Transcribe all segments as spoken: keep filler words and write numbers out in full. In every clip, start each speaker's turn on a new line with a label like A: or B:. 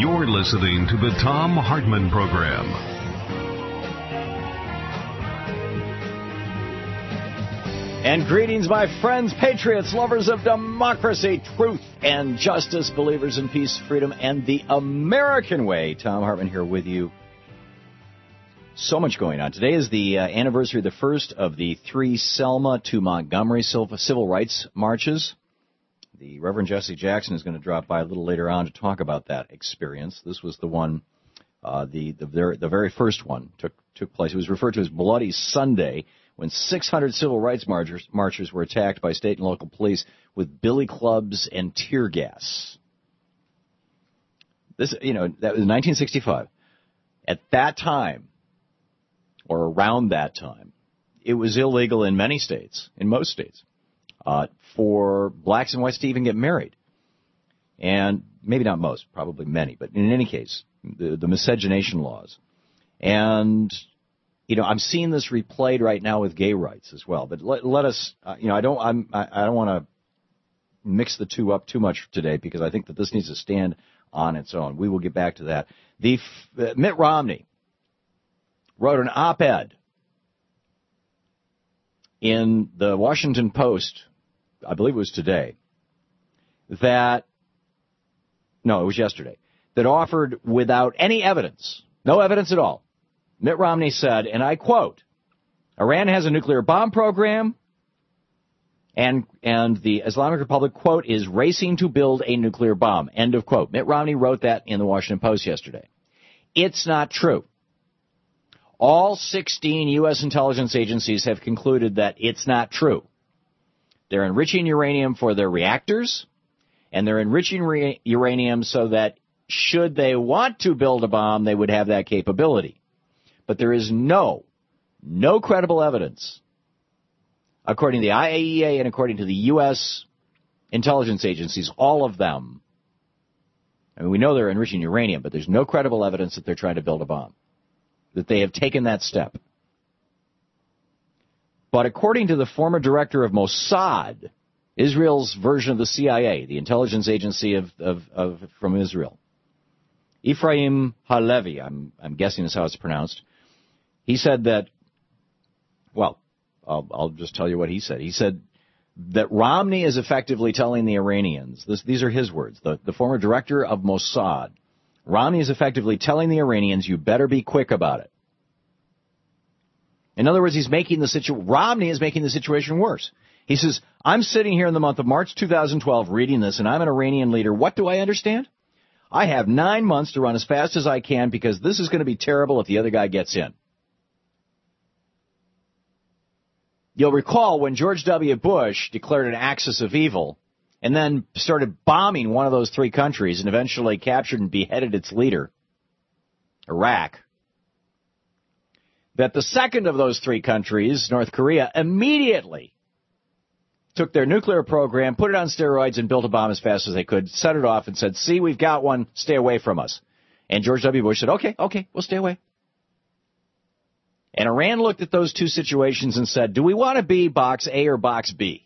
A: You're listening to the Thom Hartmann Program.
B: And greetings, my friends, patriots, lovers of democracy, truth, and justice, believers in peace, freedom, and the American way. Thom Hartmann here with you. So much going on. Today is the uh, anniversary of the first of the three Selma to Montgomery civil rights marches. The Reverend Jesse Jackson is going to drop by a little later on to talk about that experience. This was the one, uh, the the very, the very first one took took place. It was referred to as Bloody Sunday, when six hundred civil rights marchers, marchers were attacked by state and local police with billy clubs and tear gas. This, you know, that was nineteen sixty-five. At that time, or around that time, it was illegal in many states, in most states, uh, for blacks and whites to even get married. And maybe not most, probably many, but in any case, the, the miscegenation laws. And, you know, I'm seeing this replayed right now with gay rights as well. But let, let us, uh, you know, I don't, I'm, I, I don't want to mix the two up too much today because I think that this needs to stand on its own. We will get back to that. The uh, Mitt Romney wrote an op-ed in the Washington Post, I believe it was today, that, no, it was yesterday, that offered without any evidence, no evidence at all. Mitt Romney said, and I quote, Iran has a nuclear bomb program, and and the Islamic Republic, quote, is racing to build a nuclear bomb, end of quote. Mitt Romney wrote that in the Washington Post yesterday. It's not true. All sixteen U S intelligence agencies have concluded that it's not true. They're enriching uranium for their reactors, and they're enriching re- uranium so that should they want to build a bomb, they would have that capability. But there is no, no credible evidence, according to the I A E A and according to the U S intelligence agencies, all of them. I mean, we know they're enriching uranium, but there's no credible evidence that they're trying to build a bomb, that they have taken that step. But according to the former director of Mossad, Israel's version of the C I A, the intelligence agency of, of, of from Israel, Ephraim Halevi, I'm, I'm guessing is how it's pronounced, he said that, well, I'll, I'll just tell you what he said. He said that Romney is effectively telling the Iranians, this, these are his words, the, the former director of Mossad, Romney is effectively telling the Iranians, you better be quick about it. In other words, he's making the situ- Romney is making the situation worse. He says, I'm sitting here in the month of March two thousand twelve reading this, and I'm an Iranian leader. What do I understand? I have nine months to run as fast as I can because this is going to be terrible if the other guy gets in. You'll recall when George W. Bush declared an axis of evil and then started bombing one of those three countries and eventually captured and beheaded its leader, Iraq, that the second of those three countries, North Korea, immediately took their nuclear program, put it on steroids, and built a bomb as fast as they could, set it off, and said, see, we've got one, stay away from us. And George W. Bush said, okay, okay, we'll stay away. And Iran looked at those two situations and said, do we want to be box A or box B?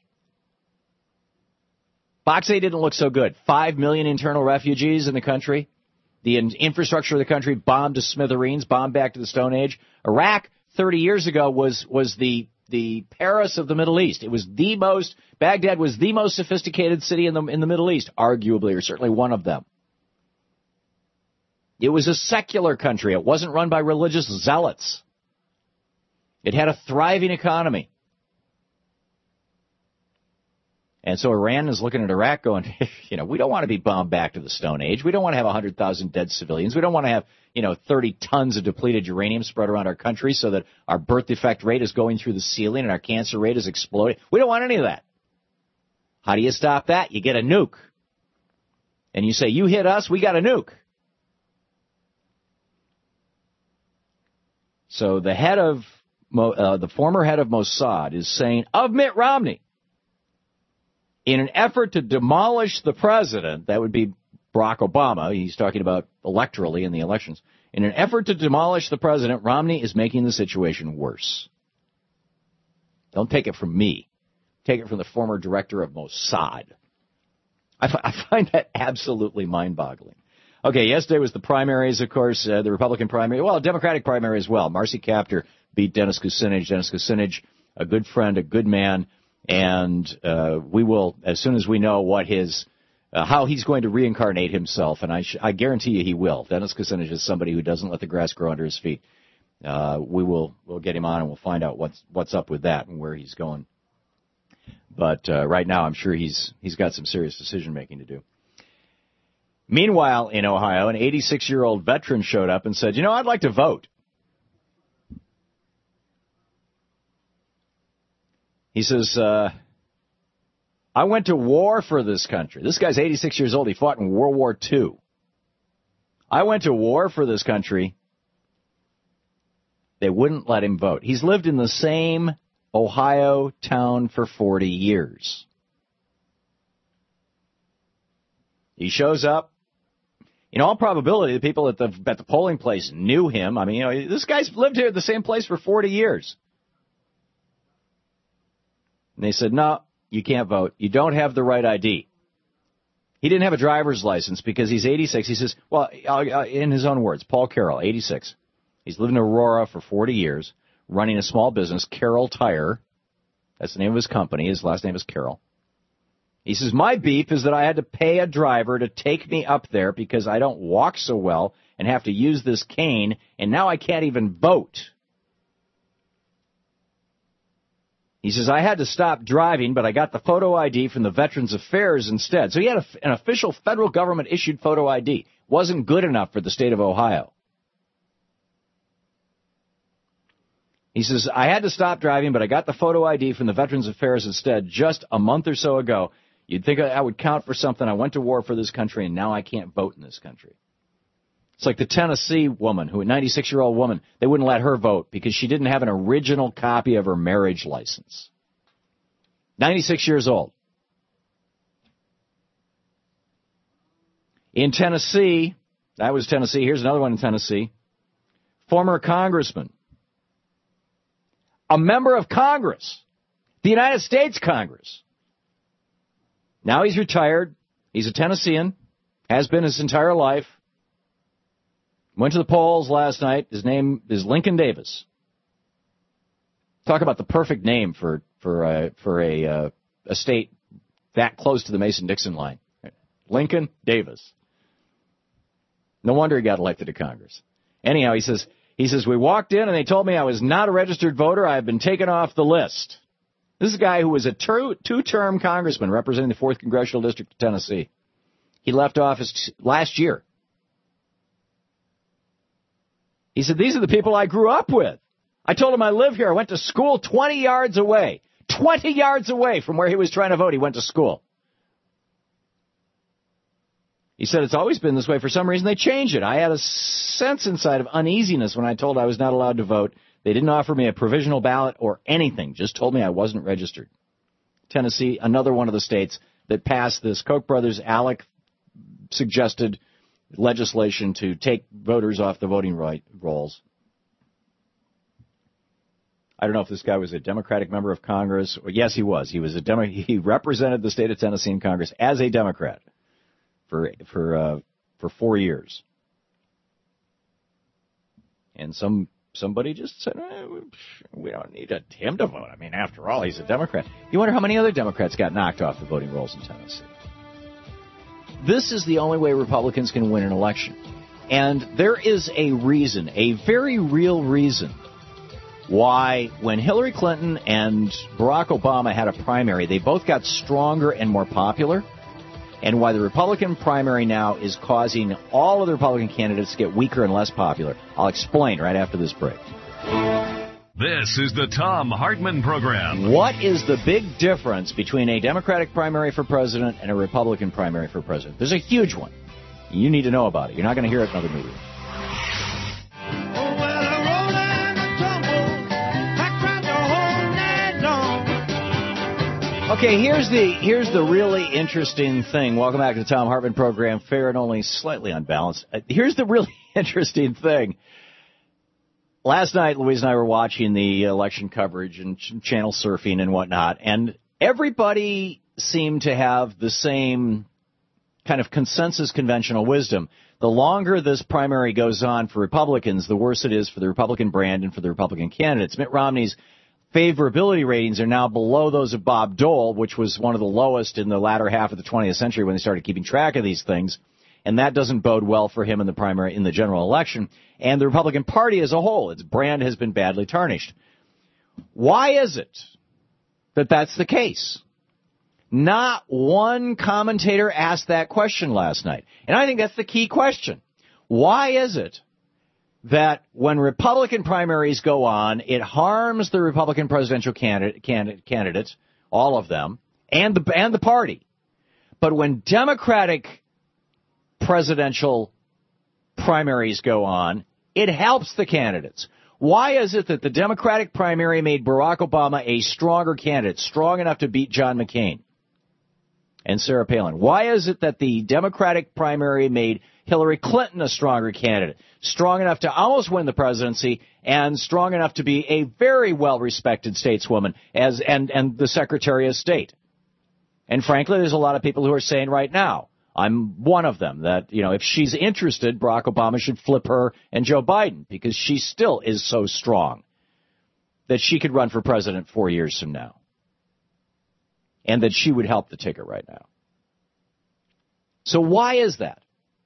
B: Box A didn't look so good. Five million internal refugees in the country. The infrastructure of the country bombed to smithereens, bombed back to the Stone Age. Iraq, thirty years ago, was was the the Paris of the Middle East. It was the most, Baghdad was the most sophisticated city in the in the Middle East, arguably, or certainly one of them. It was a secular country. It wasn't run by religious zealots. It had a thriving economy. And so Iran is looking at Iraq going, you know, we don't want to be bombed back to the Stone Age. We don't want to have one hundred thousand dead civilians. We don't want to have, you know, thirty tons of depleted uranium spread around our country so that our birth defect rate is going through the ceiling and our cancer rate is exploding. We don't want any of that. How do you stop that? You get a nuke. And you say, you hit us, we got a nuke. So the head of, uh, the former head of Mossad is saying, of Mitt Romney, in an effort to demolish the president, that would be Barack Obama, he's talking about electorally in the elections, in an effort to demolish the president, Romney is making the situation worse. Don't take it from me. Take it from the former director of Mossad. I, f- I find that absolutely mind-boggling. Okay, yesterday was the primaries, of course, uh, the Republican primary. Well, Democratic primary as well. Marcy Kaptur beat Dennis Kucinich. Dennis Kucinich, a good friend, a good man, and uh, we will, as soon as we know what his, uh, how he's going to reincarnate himself, and I, sh- I guarantee you he will. Dennis Kucinich is somebody who doesn't let the grass grow under his feet. Uh, we will, we'll get him on and we'll find out what's what's up with that and where he's going. But uh, right now, I'm sure he's he's got some serious decision making to do. Meanwhile, in Ohio, an eighty-six-year-old veteran showed up and said, "You know, I'd like to vote." He says, uh, "I went to war for this country." This guy's eighty-six years old. He fought in World War Two. "I went to war for this country." They wouldn't let him vote. He's lived in the same Ohio town for forty years. He shows up. In all probability, the people at the at the polling place knew him. I mean, you know, this guy's lived here at the same place for forty years. And they said, "No, you can't vote. You don't have the right I D." He didn't have a driver's license because he's eighty-six. He says, well, in his own words, Paul Carroll, eighty-six. He's lived in Aurora for forty years, running a small business, Carroll Tire. That's the name of his company. His last name is Carroll. He says, "My beef is that I had to pay a driver to take me up there because I don't walk so well and have to use this cane, and now I can't even vote." He says, "I had to stop driving, but I got the photo I D from the Veterans Affairs instead." So he had a, an official federal government-issued photo I D. Wasn't good enough for the state of Ohio. He says, "I had to stop driving, but I got the photo I D from the Veterans Affairs instead just a month or so ago. You'd think I would count for something. I went to war for this country, and now I can't vote in this country." It's like the Tennessee woman, who a ninety-six-year-old woman, they wouldn't let her vote because she didn't have an original copy of her marriage license. ninety-six years old. In Tennessee, that was Tennessee. Here's another one in Tennessee. Former congressman. A member of Congress, the United States Congress. Now he's retired. He's a Tennessean, has been his entire life. Went to the polls last night. His name is Lincoln Davis. Talk about the perfect name for for uh, for a uh, a state that close to the Mason-Dixon line. Lincoln Davis. No wonder he got elected to Congress. Anyhow, he says. He says, "We walked in and they told me I was not a registered voter. I have been taken off the list." This is a guy who was a ter- two-term congressman representing the fourth Congressional District of Tennessee. He left office t- last year. He said, "These are the people I grew up with. I told him I live here. I went to school twenty yards away. twenty yards away from where he was trying to vote. He went to school." He said, "It's always been this way. For some reason, they changed it. I had a sense inside of uneasiness when I told I was not allowed to vote. They didn't offer me a provisional ballot or anything, just told me I wasn't registered." Tennessee, another one of the states that passed this Koch brothers, ALEC suggested legislation to take voters off the voting right rolls. I don't know if this guy was a Democratic member of Congress. Or, yes, he was. He was a Demo- He represented the state of Tennessee in Congress as a Democrat for for uh, for four years. And some somebody just said, eh, we don't need a, him to vote. I mean, after all, he's a Democrat. You wonder how many other Democrats got knocked off the voting rolls in Tennessee. This is the only way Republicans can win an election. And there is a reason, a very real reason, why when Hillary Clinton and Barack Obama had a primary, they both got stronger and more popular, and why the Republican primary now is causing all of the Republican candidates to get weaker and less popular. I'll explain right after this break.
A: This is the Thom Hartmann Program.
B: What is the big difference between a Democratic primary for president and a Republican primary for president? There's a huge one. You need to know about it. You're not going to hear it in other media. Okay, here's the here's the really interesting thing. Welcome back to the Thom Hartmann Program, fair and only slightly unbalanced. Uh, here's the really interesting thing. Last night, Louise and I were watching the election coverage and ch- channel surfing and whatnot, and everybody seemed to have the same kind of consensus conventional wisdom, the longer this primary goes on for Republicans, the worse it is for the Republican brand and for the Republican candidates. Mitt Romney's favorability ratings are now below those of Bob Dole, which was one of the lowest in the latter half of the twentieth century when they started keeping track of these things. And that doesn't bode well for him in the primary, in the general election. And the Republican Party as a whole, its brand has been badly tarnished. Why is it that that's the case? Not one commentator asked that question last night. And I think that's the key question. Why is it that when Republican primaries go on, it harms the Republican presidential candidate, candidate, candidates, all of them, and the, and the party? But when Democratic presidential primaries go on, it helps the candidates. Why is it that the Democratic primary made Barack Obama a stronger candidate, strong enough to beat John McCain and Sarah Palin? Why is it that the Democratic primary made Hillary Clinton a stronger candidate, strong enough to almost win the presidency and strong enough to be a very well-respected stateswoman as and, and the Secretary of State? And frankly, there's a lot of people who are saying right now, I'm one of them, that, you know, if she's interested, Barack Obama should flip her and Joe Biden because she still is so strong that she could run for president four years from now and that she would help the ticket right now. So why is that?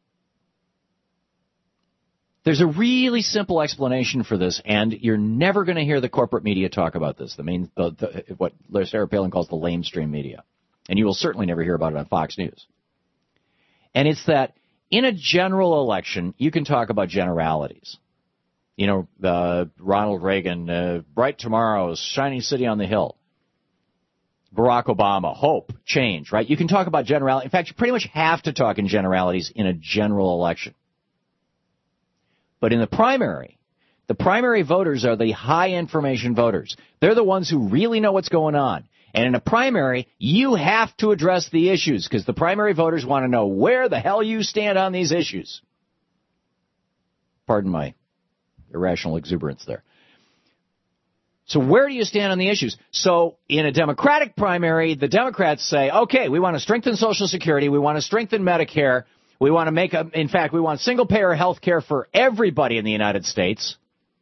B: There's a really simple explanation for this, and you're never going to hear the corporate media talk about this, the main, the, the, what Sarah Palin calls the lamestream media. And you will certainly never hear about it on Fox News. And it's that in a general election, you can talk about generalities. You know, uh, Ronald Reagan, uh, bright tomorrows, shining city on the hill. Barack Obama, hope, change, right? You can talk about generalities. In fact, you pretty much have to talk in generalities in a general election. But in the primary, the primary voters are the high information voters. They're the ones who really know what's going on. And in a primary, you have to address the issues because the primary voters want to know where the hell you stand on these issues. Pardon my irrational exuberance there. So where do you stand on the issues? So in a Democratic primary, the Democrats say, okay, we want to strengthen Social Security. We want to strengthen Medicare. We want to make, a, in fact, we want single-payer health care for everybody in the United States.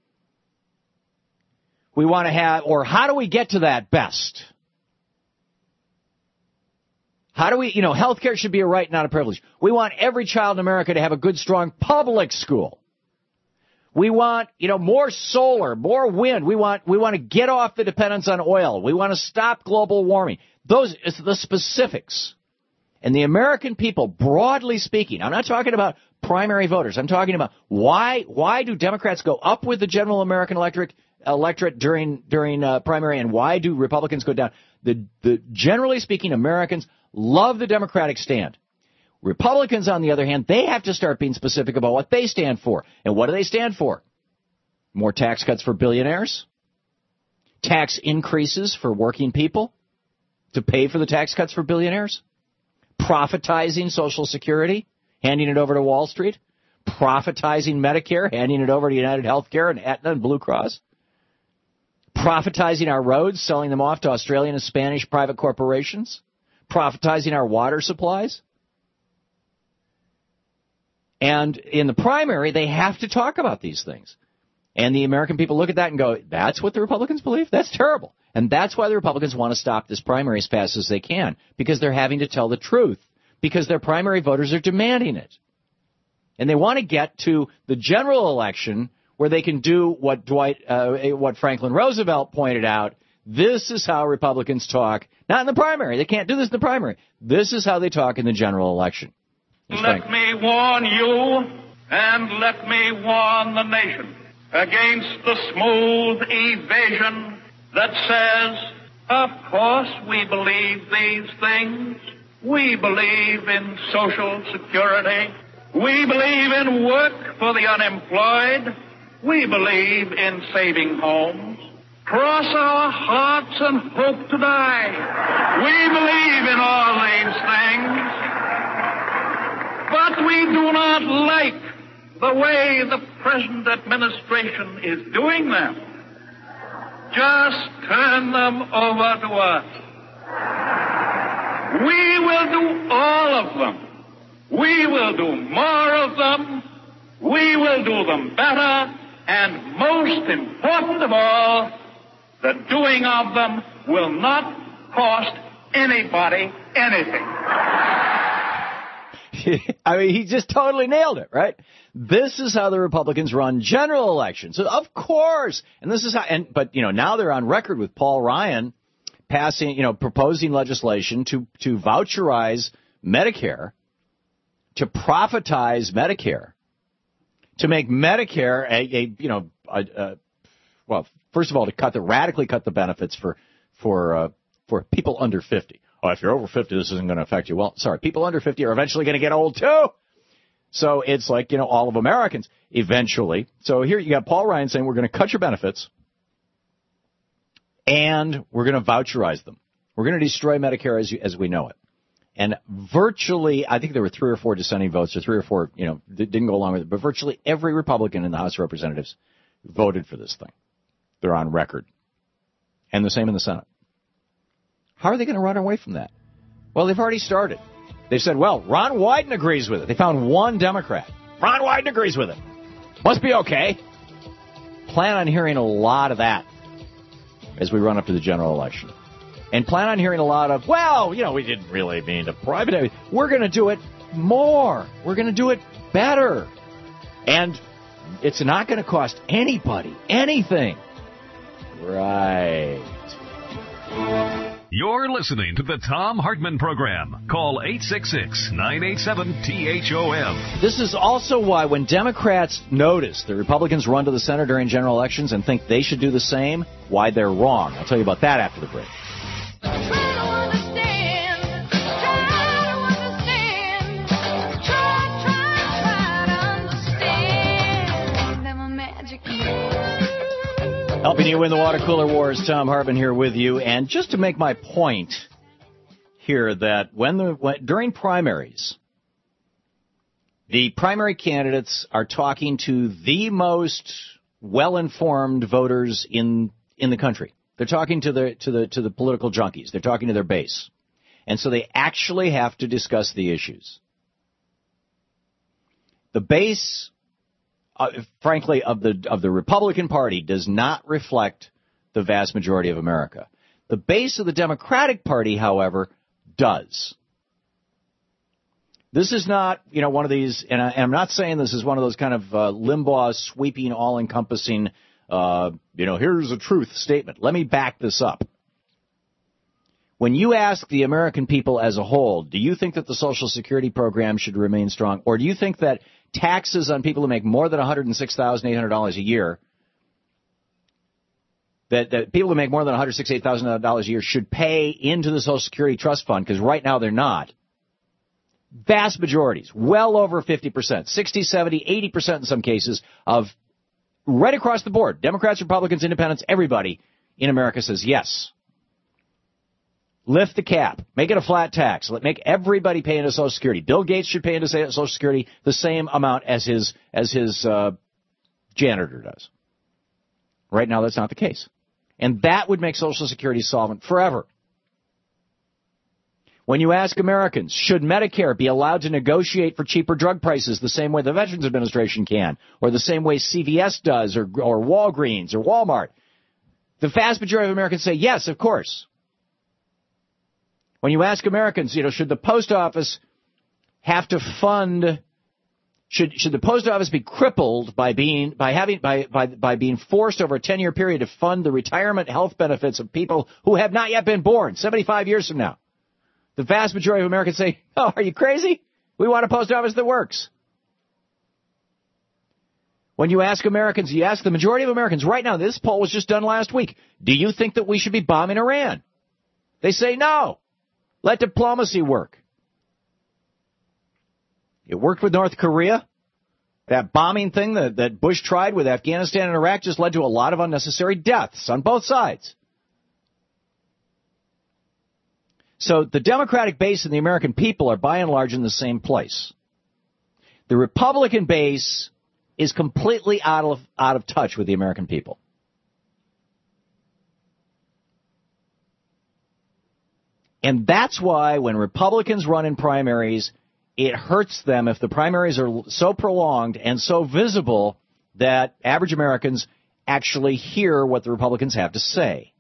B: We want to have, or how do we get to that best? How do we, you know, health care should be a right, not a privilege. We want every child in America to have a good, strong public school. We want, you know, more solar, more wind. We want, we want to get off the dependence on oil. We want to stop global warming. Those are the specifics. And the American people, broadly speaking, I'm not talking about primary voters. I'm talking about why, why do Democrats go up with the general American electorate, electorate during, during uh, primary, and why do Republicans go down? The, the, generally speaking, Americans love the Democratic stand. Republicans, on the other hand, they have to start being specific about what they stand for. And what do they stand for? More tax cuts for billionaires? Tax increases for working people to pay for the tax cuts for billionaires? Profitizing Social Security, handing it over to Wall Street? Profitizing Medicare, handing it over to United Healthcare and Aetna and Blue Cross? Privatizing our roads, selling them off to Australian and Spanish private corporations? Privatizing our water supplies? And in the primary, they have to talk about these things. And the American people look at that and go, that's what the Republicans believe? That's terrible. And that's why the Republicans want to stop this primary as fast as they can, because they're having to tell the truth, because their primary voters are demanding it. And they want to get to the general election where they can do what Dwight, uh, what Franklin Roosevelt pointed out. This is how Republicans talk, not in the primary. They can't do this in the primary. This is how they talk in the general election.
C: Let Frank. me warn you, and let me warn the nation against the smooth evasion that says, of course we believe these things. We believe in Social Security. We believe in work for the unemployed. We believe in saving homes. Cross our hearts and hope to die. We believe in all these things. But we do not like the way the present administration is doing them. Just turn them over to us. We will do all of them. We will do more of them. We will do them better. And most important of all, the doing of them will not cost anybody anything.
B: I mean, he just totally nailed it, right? This is how the Republicans run general elections. So of course, and this is how, and, but, you know, now they're on record with Paul Ryan passing, you know, proposing legislation to, to voucherize Medicare, to profitize Medicare, to make Medicare a, a you know, a, a, well, first of all, to cut the, radically cut the benefits for, for, uh, for people under fifty. Oh, if you're over fifty, this isn't going to affect you. Well, sorry, people under fifty are eventually going to get old too. So it's like, you know, all of Americans eventually. So here you got Paul Ryan saying we're going to cut your benefits and we're going to voucherize them. We're going to destroy Medicare as you, as we know it. And virtually, I think there were three or four dissenting votes, or three or four, you know, didn't go along with it. But virtually every Republican in the House of Representatives voted for this thing. They're on record. And the same in the Senate. How are they going to run away from that? Well, they've already started. They've said, well, Ron Wyden agrees with it. They found one Democrat. Ron Wyden agrees with it. Must be okay. Plan on hearing a lot of that as we run up to the general election. And plan on hearing a lot of, well, you know, we didn't really mean to privatize. We're going to do it more. We're going to do it better. And it's not going to cost anybody anything. Right.
A: You're listening to the Thom Hartmann Program. Call eight six six, nine eight seven, T H O M.
B: This is also why when Democrats notice the Republicans run to the center during general elections and think they should do the same, why they're wrong. I'll tell you about that after the break. Helping you win the water cooler wars, Thom Hartmann here with you. And just to make my point here that when the when, during primaries, the primary candidates are talking to the most well-informed voters in in the country. They're talking to the to the to the political junkies. They're talking to their base. And so they actually have to discuss the issues. The base Uh, frankly, of the of the Republican Party does not reflect the vast majority of America. The base of the Democratic Party, however, does. This is not, you know, one of these, and, I, and I'm not saying this is one of those kind of uh, Limbaugh sweeping, all-encompassing, uh, you know, here's a truth statement. Let me back this up. When you ask the American people as a whole, do you think that the Social Security program should remain strong, or do you think that taxes on people who make more than one hundred six thousand eight hundred dollars a year, that, that people who make more than one hundred sixty-eight thousand dollars a year should pay into the Social Security Trust Fund, because right now they're not. Vast majorities, well over fifty percent, sixty, seventy, eighty percent in some cases, of right across the board, Democrats, Republicans, Independents, everybody in America says yes. Lift the cap. Make it a flat tax. Let make everybody pay into Social Security. Bill Gates should pay into Social Security the same amount as his as his uh, janitor does. Right now, that's not the case, and that would make Social Security solvent forever. When you ask Americans, should Medicare be allowed to negotiate for cheaper drug prices the same way the Veterans Administration can, or the same way C V S does, or or Walgreens or Walmart, the vast majority of Americans say yes, of course. When you ask Americans, you know, should the post office have to fund, should should the post office be crippled by being by having by by by being forced over a ten-year period to fund the retirement health benefits of people who have not yet been born, seventy-five years from now? The vast majority of Americans say, "Oh, are you crazy? We want a post office that works." When you ask Americans, you ask the majority of Americans right now, this poll was just done last week, do you think that we should be bombing Iran? They say no. Let diplomacy work. It worked with North Korea. That bombing thing that, that Bush tried with Afghanistan and Iraq just led to a lot of unnecessary deaths on both sides. So the Democratic base and the American people are by and large in the same place. The Republican base is completely out of, out of touch with the American people. And that's why when Republicans run in primaries it hurts them if the primaries are so prolonged and so visible that average Americans actually hear what the Republicans have to say.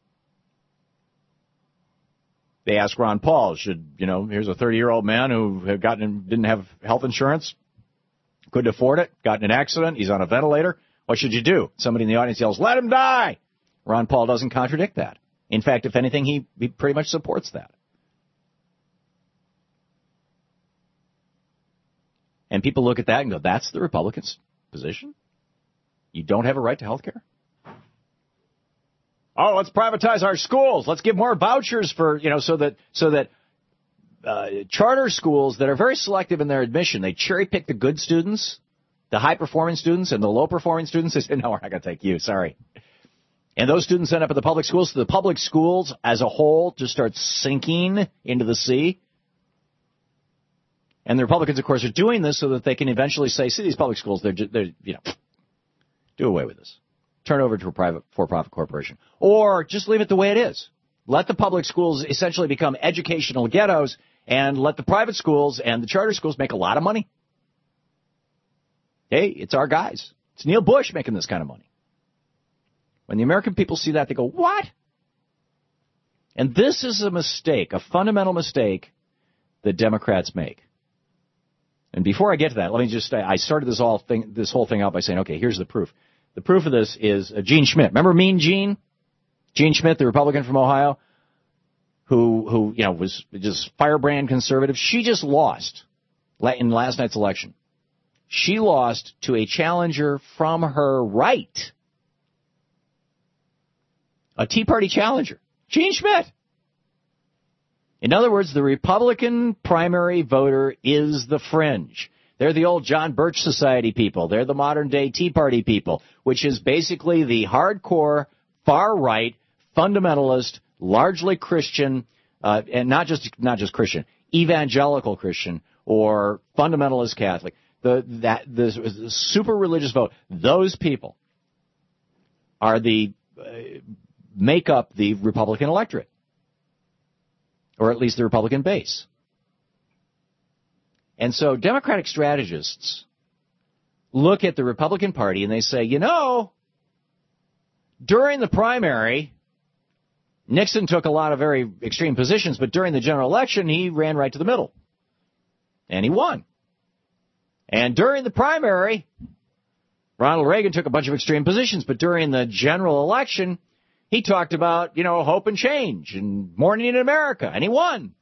B: They asked Ron Paul, should, you know, here's a thirty-year-old man who had gotten didn't have health insurance, couldn't afford it, got in an accident, he's on a ventilator. What should you do? Somebody in the audience yells, let him die! Ron Paul doesn't contradict that. In fact, if anything, he, he pretty much supports that. And people look at that and go, that's the Republicans' position? You don't have a right to health care? Oh, let's privatize our schools. Let's give more vouchers for, you know, so that so that uh, charter schools that are very selective in their admission, they cherry pick the good students, the high-performing students, and the low-performing students. They say, no, we're not going to take you. Sorry. And those students end up at the public schools. So the public schools as a whole just start sinking into the sea. And the Republicans, of course, are doing this so that they can eventually say, see, these public schools, they're, they're you know, do away with this. Turn it over to a private for-profit corporation. Or just leave it the way it is. Let the public schools essentially become educational ghettos and let the private schools and the charter schools make a lot of money. Hey, it's our guys. It's Neil Bush making this kind of money. When the American people see that, they go, what? And this is a mistake, a fundamental mistake that Democrats make. And before I get to that, let me just say, I started this all thing, this whole thing out by saying, okay, here's the proof. The proof of this is uh, Gene Schmidt. Remember Mean Gene? Gene Schmidt, the Republican from Ohio, who, who you know, was just firebrand conservative. She just lost in last night's election. She lost to a challenger from her right. A Tea Party challenger. Gene Schmidt. In other words, the Republican primary voter is the fringe. They're the old John Birch Society people. They're the modern-day Tea Party people, which is basically the hardcore, far-right, fundamentalist, largely Christian, uh, and not just not just Christian, evangelical Christian or fundamentalist Catholic. The that the, the super religious vote. Those people are the uh, make up the Republican electorate, or at least the Republican base. And so Democratic strategists look at the Republican Party and they say, you know, during the primary, Nixon took a lot of very extreme positions, but during the general election, he ran right to the middle. And he won. And during the primary, Ronald Reagan took a bunch of extreme positions, but during the general election, he talked about, you know, hope and change and morning in America, and he won.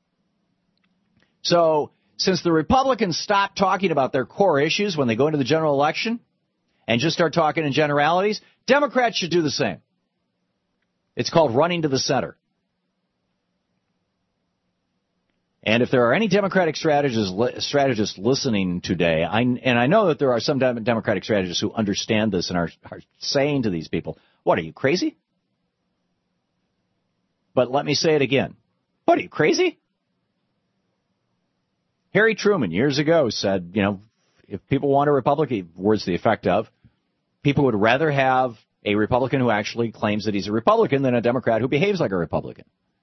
B: So since the Republicans stop talking about their core issues when they go into the general election and just start talking in generalities, Democrats should do the same. It's called running to the center. And if there are any Democratic strategists, strategists listening today, I, and I know that there are some Democratic strategists who understand this and are, are saying to these people, what, are you crazy? But let me say it again. What, are you crazy? Harry Truman years ago said, you know, if people want a Republican, words to the effect of, people would rather have a Republican who actually claims that he's a Republican than a Democrat who behaves like a Republican.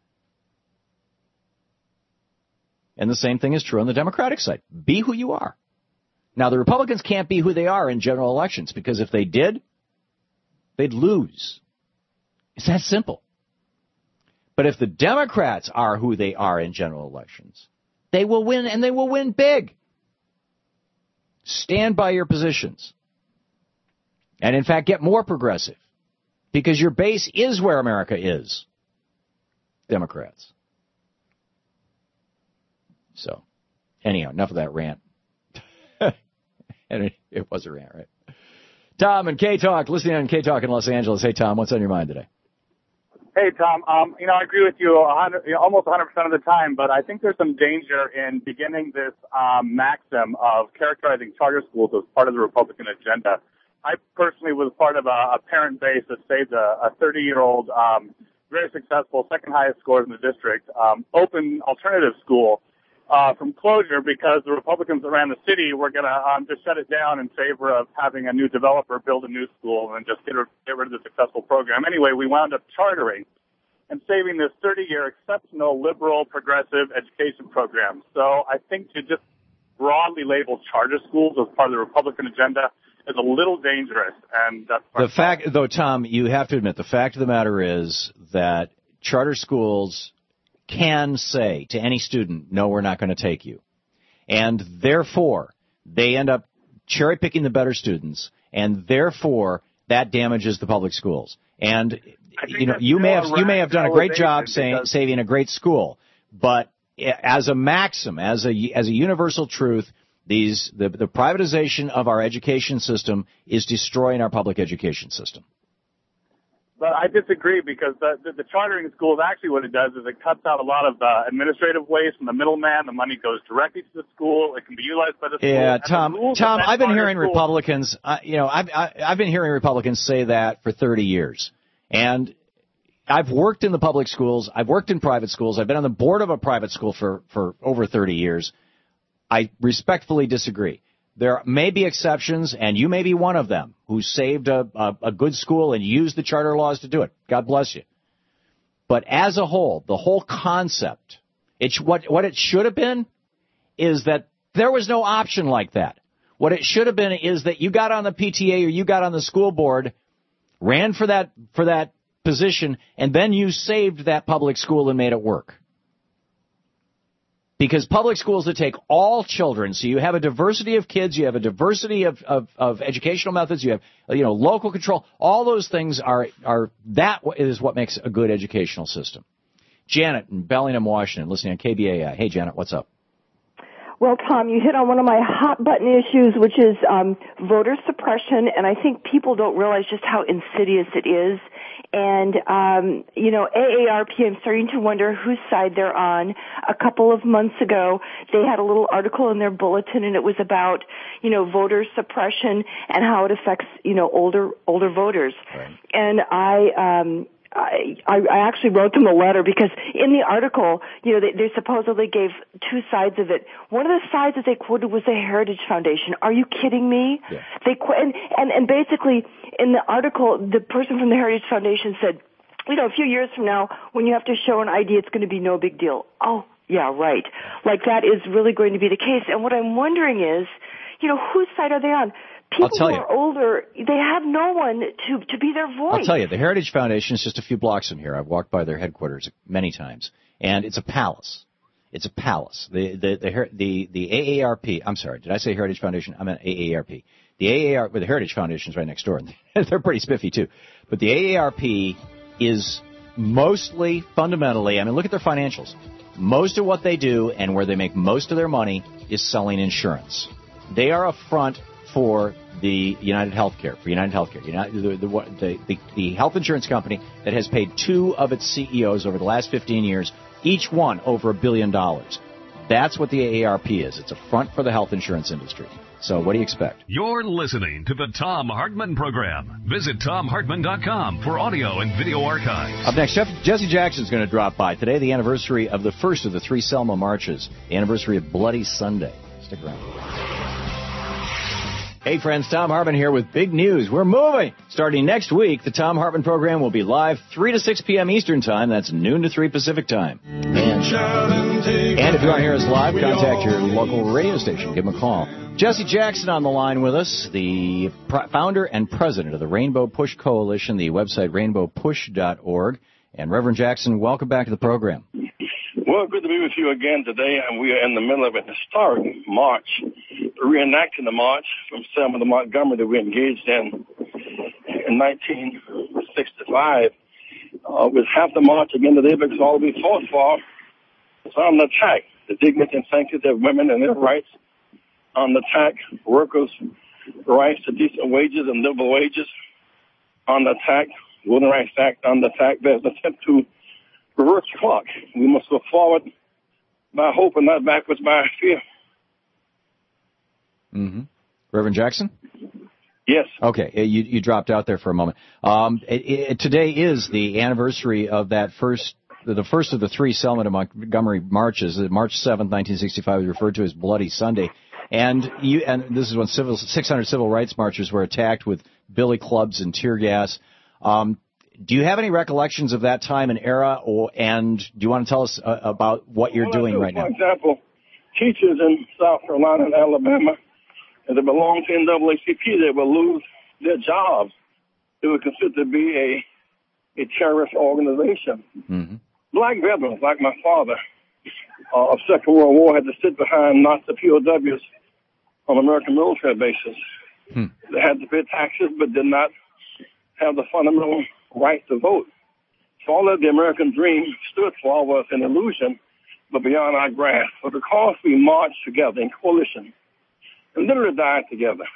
B: And the same thing is true on the Democratic side. Be who you are. Now, the Republicans can't be who they are in general elections, because if they did, they'd lose. It's that simple. But if the Democrats are who they are in general elections, they will win, and they will win big. Stand by your positions. And, in fact, get more progressive, because your base is where America is. Democrats. So, anyhow, enough of that rant. And it, it was a rant, right? Tom and K-Talk, listening on K-Talk in Los Angeles. Hey, Tom, what's on your mind today?
D: Hey, Tom. Um, you know, I agree with you, one hundred, you know, almost one hundred percent of the time, but I think there's some danger in beginning this um, maxim of characterizing charter schools as part of the Republican agenda. I personally was part of a, a parent base that saved a, a thirty-year-old, um, very successful, second highest scores in the district, um, open alternative school uh, from closure because the Republicans that ran the city were going to um, just shut it down in favor of having a new developer build a new school and just get, get rid of the successful program. Anyway, we wound up chartering. and saving this thirty-year exceptional liberal progressive education program. So I think to just broadly label charter schools as part of the Republican agenda is a little dangerous. And that's
B: the fact, though, Tom, you have to admit, the fact of the matter is that charter schools can say to any student, no, we're not going to take you. And therefore, they end up cherry-picking the better students, and therefore, that damages the public schools. And, you know, you may have you may have done a great job saying, saving a great school, but as a maxim, as a as a universal truth, these the, the privatization of our education system is destroying our public education system.
D: But I disagree, because the, the, the chartering schools, actually what it does is it cuts out a lot of uh, administrative waste from the middleman. The money goes directly to the school. It can be utilized by the school.
B: Yeah, Tom, Tom, I've been hearing school. Republicans, uh, you know, I've, I, I've been hearing Republicans say that for thirty years. And I've worked in the public schools. I've worked in private schools. I've been on the board of a private school for, for over thirty years. I respectfully disagree. There may be exceptions, and you may be one of them, who saved a, a, a good school and used the charter laws to do it. God bless you. But as a whole, the whole concept, it's what, what it should have been is that there was no option like that. What it should have been is that you got on the P T A or you got on the school board, ran for that for that position, and then you saved that public school and made it work. Because public schools that take all children, so you have a diversity of kids, you have a diversity of, of, of educational methods, you have, you know, local control, all those things are, are, that is what makes a good educational system. Janet in Bellingham, Washington, listening on K B A I. Hey, Janet, what's up?
E: Well, Tom, you hit on one of my hot button issues, which is um, voter suppression, and I think people don't realize just how insidious it is. And, um, you know, A A R P, I'm starting to wonder whose side they're on. A couple of months ago, they had a little article in their bulletin, and it was about, you know, voter suppression and how it affects, you know, older older voters. Right. And I, um, I, I actually wrote them a letter, because in the article, you know, they, they supposedly gave two sides of it. One of the sides that they quoted was the Heritage Foundation. Are you kidding me? Yeah. They and, and and basically in the article, the person from the Heritage Foundation said, you know, a few years from now, when you have to show an I D, it's going to be no big deal. Oh, yeah, right. Like that is really going to be the case. And what I'm wondering is, you know, whose side are they on? People who are older, they have no one to, to be their voice.
B: I'll tell you, the Heritage Foundation is just a few blocks from here. I've walked by their headquarters many times, and it's a palace. It's a palace. The the the the, the A A R P. I'm sorry, did I say Heritage Foundation? I meant A A R P. The A A R P, well, the Heritage Foundation is right next door. They're pretty spiffy too, but the A A R P is mostly, fundamentally, I mean, look at their financials. Most of what they do and where they make most of their money is selling insurance. They are a front for the United Healthcare, for United Healthcare, United, the, the, the, the health insurance company that has paid two of its C E Os over the last fifteen years, each one over a billion dollars. That's what the A A R P is. It's a front for the health insurance industry. So what do you expect?
A: You're listening to the Thom Hartmann Program. Visit Thom Hartmann dot com for audio and video archives.
B: Up next, Jeff, Jesse Jackson's going to drop by. Today, the anniversary of the first of the three Selma marches, the anniversary of Bloody Sunday. Stick around. Hey friends, Thom Hartmann here with big news. We're moving. Starting next week, the Thom Hartmann program will be live three to six p.m. Eastern Time. That's noon to three Pacific Time. And, and if you want to hear us live, contact your local radio station. Give them a call. Jesse Jackson on the line with us, the pr- founder and president of the Rainbow Push Coalition, the website rainbow push dot org. And Reverend Jackson, welcome back to the program.
F: Well, good to be with you again today, and we are in the middle of a historic march, reenacting the march from Selma to Montgomery that we engaged in in nineteen sixty-five. Uh, with half the march again today, because all we fought for is on the attack, the dignity and sanctity of women and their rights, on the attack, workers' rights to decent wages and livable wages, on the attack, Voting Rights Act, on the attack. There's an attempt to reverse the clock. We must go forward by hope and not backwards by fear.
B: Mm-hmm. Reverend Jackson?
F: Yes.
B: Okay, you, you dropped out there for a moment. Um, it, it, today is the anniversary of that first, the first of the three Selma to Montgomery marches. March seventh, nineteen sixty-five, was referred to as Bloody Sunday. And you, and this is when civil, six hundred civil rights marchers were attacked with billy clubs and tear gas. Um, do you have any recollections of that time and era, or and do you want to tell us uh, about what you're
F: well,
B: doing
F: do,
B: right
F: for
B: now?
F: For example, teachers in South Carolina and Alabama, if they belong to N double A C P, they will lose their jobs. It would considered to be a, a terrorist organization. Mm-hmm. Black veterans, like my father, uh, of Second World War, had to sit behind Nazi P O Ws on American military bases. Hmm. They had to pay taxes, but did not have the fundamental right to vote. So all that the American dream stood for was an illusion, but beyond our grasp. But because we marched together in coalition and literally died together,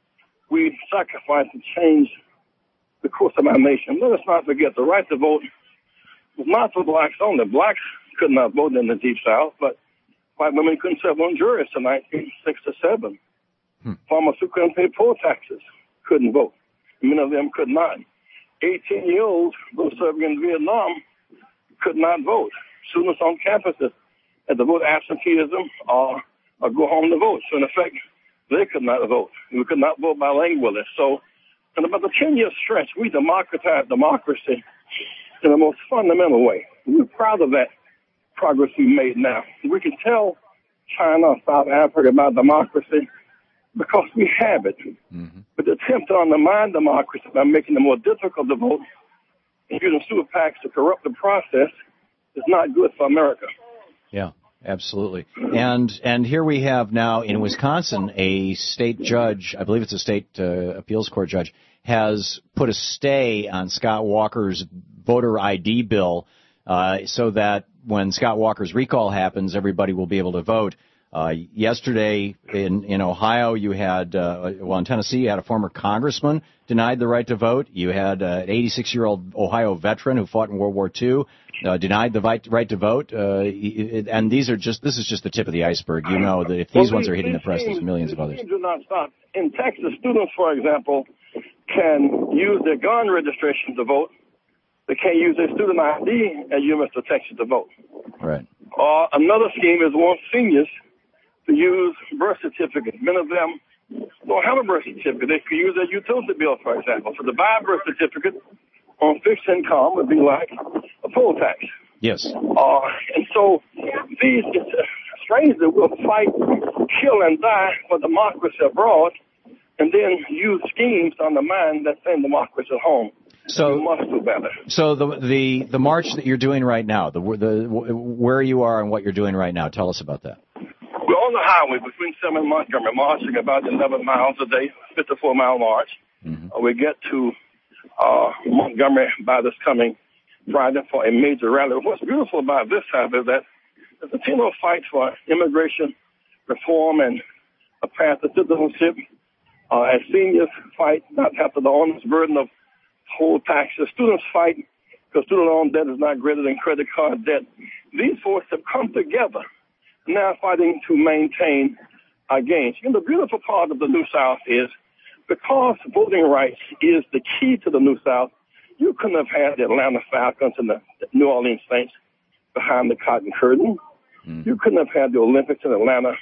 F: we sacrificed and changed the course of our nation. Let us not forget the right to vote was not for blacks only. Blacks could not vote in the Deep South, but white women couldn't serve on juries in nineteen sixty-seven. Hmm. Farmers who couldn't pay poll taxes couldn't vote. Many of them could not. eighteen-year-olds, those serving in Vietnam, could not vote. Students on campuses had to vote absenteeism or, or go home to vote. So, in effect, they could not vote. We could not vote bilingually. So, in about a ten-year stretch, we democratized democracy in the most fundamental way. We're proud of that progress we made now. We can tell China, South Africa about democracy because we have it. Mm-hmm. But the attempt to undermine democracy by making it more difficult to vote and using super PACs to corrupt the process is not good for America.
B: Yeah, absolutely. And and here we have now in Wisconsin a state judge, I believe it's a state uh, appeals court judge, has put a stay on Scott Walker's voter I D bill uh, so that when Scott Walker's recall happens, everybody will be able to vote. Uh, yesterday in, in Ohio, you had, uh, well, in Tennessee, you had a former congressman denied the right to vote. You had uh, an eighty-six-year-old Ohio veteran who fought in World War Two, uh, denied the right, right to vote. Uh, and these are just, this is just the tip of the iceberg. You know that if these well, ones are hitting the press, there's millions of others.
F: These do not stop. In Texas, students, for example, can use their gun registration to vote. They can't use their student I D at University of Texas to vote.
B: Right.
F: Uh, another scheme is want seniors to use birth certificates. Many of them don't have a birth certificate. They could use their utility bill, for example. So to buy a birth certificate on fixed income would be like a poll tax.
B: Yes.
F: Uh, and so these, it's strange that we'll fight, kill, and die for democracy abroad and then use schemes to undermine that same democracy at home.
B: So,
F: we must do better.
B: So the the the march that you're doing right now, the the where you are and what you're doing right now, tell us about that.
F: We're on the highway between Selma and Montgomery, marching about eleven miles a day, fifty-four mile march. Mm-hmm. Uh, we get to uh, Montgomery by this coming Friday for a major rally. What's beautiful about this time is that the Latino fight for immigration reform and a path to citizenship. Uh, as seniors fight not to have the honest burden of whole taxes. Students fight because student loan debt is not greater than credit card debt. These forces have come together, now fighting to maintain our gains. And the beautiful part of the New South is because voting rights is the key to the New South, you couldn't have had the Atlanta Falcons and the New Orleans Saints behind the Cotton Curtain. Mm. You couldn't have had the Olympics in Atlanta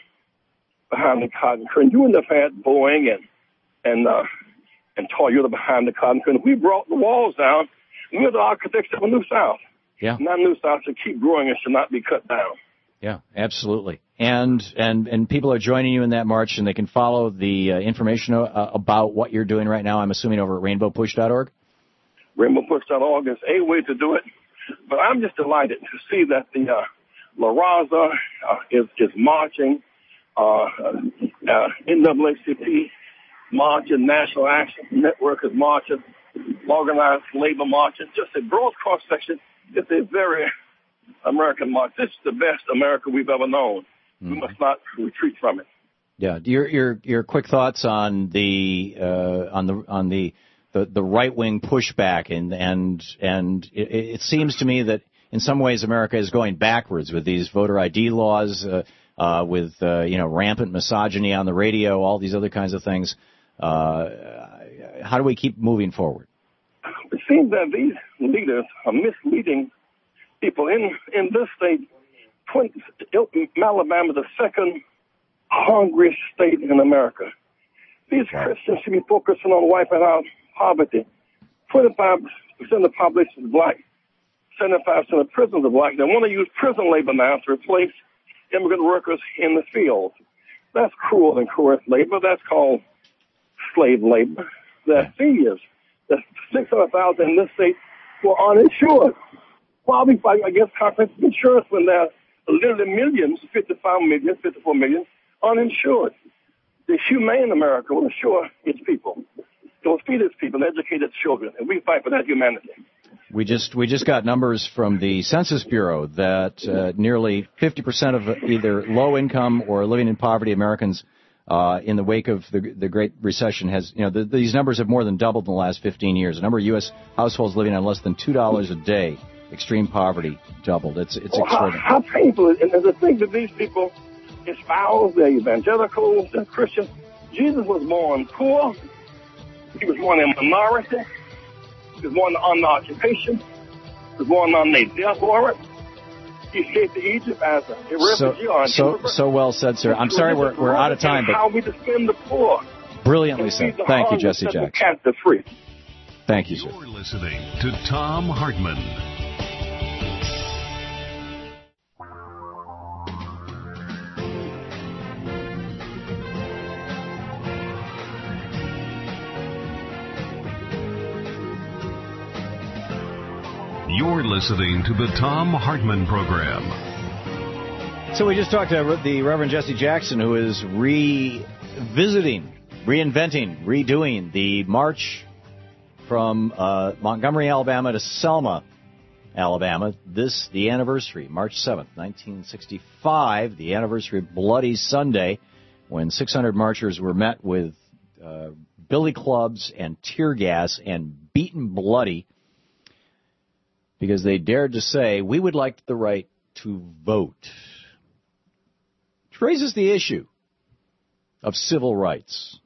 F: behind the Cotton Curtain. You wouldn't have had Boeing and and uh, and Toyota behind the Cotton Curtain. We brought the walls down. We're the architects of a New South.
B: Yeah.
F: And that New South should keep growing and should not be cut down.
B: Yeah, absolutely. And and and people are joining you in that march, and they can follow the uh, information uh, about what you're doing right now, I'm assuming, over at rainbow push dot org?
F: rainbow push dot org is a way to do it. But I'm just delighted to see that the uh, La Raza uh, is, is marching, uh, uh, N double A C P marching, National Action Network is marching, organized labor marching, just a broad cross-section. It's a very American march. This is the best America we've ever known. Mm-hmm. We must not retreat from it.
B: Yeah. Your your your quick thoughts on the uh, on the on the the, the right wing pushback and and and it, it seems to me that in some ways America is going backwards with these voter I D laws, uh, uh, with uh, you know rampant misogyny on the radio, all these other kinds of things. Uh, how do we keep moving forward?
F: It seems that these leaders are misleading people. In in this state, Alabama is the second hungriest state in America. These Christians should be focusing on wiping out poverty. twenty-five percent of the population is black. seventy-five percent of prisons are black. They want to use prison labor now to replace immigrant workers in the fields. That's cruel and coerced labor. That's called slave labor. The seniors, the six hundred thousand in this state, were uninsured. Why are we fighting against comprehensive insurance when there are literally millions, fifty-five million, fifty-four million, uninsured? The humane America will insure its people. It will feed its people, educate its children, and we fight for that humanity.
B: We just we just got numbers from the Census Bureau that uh, nearly fifty percent of either low-income or living in poverty Americans uh, in the wake of the, the Great Recession has, you know, the, these numbers have more than doubled in the last fifteen years. The number of U S households living on less than two dollars a day, extreme poverty, doubled. It's it's
F: well,
B: extraordinary.
F: How, how painful is it? And to think that these people espouse, they're evangelicals, they're Christians. Jesus was born poor. He was born in a minority. He was born on the occupation. He was born on the death warrant. He escaped to Egypt as a refugee.
B: So, so, so well said, sir. I'm sorry we're we're out of time, but
F: how we defend the poor.
B: Brilliantly said. Thank you, Jesse Jackson.
F: Free.
B: Thank you, sir.
A: You're listening to Thom Hartmann. You're listening to the Thom Hartmann Program.
B: So we just talked to the Reverend Jesse Jackson, who is revisiting, reinventing, redoing the march from uh, Montgomery, Alabama to Selma, Alabama. This, the anniversary, March seventh, nineteen sixty-five, the anniversary of Bloody Sunday, when six hundred marchers were met with uh, billy clubs and tear gas and beaten bloody, because they dared to say, we would like the right to vote. Which raises the issue of civil rights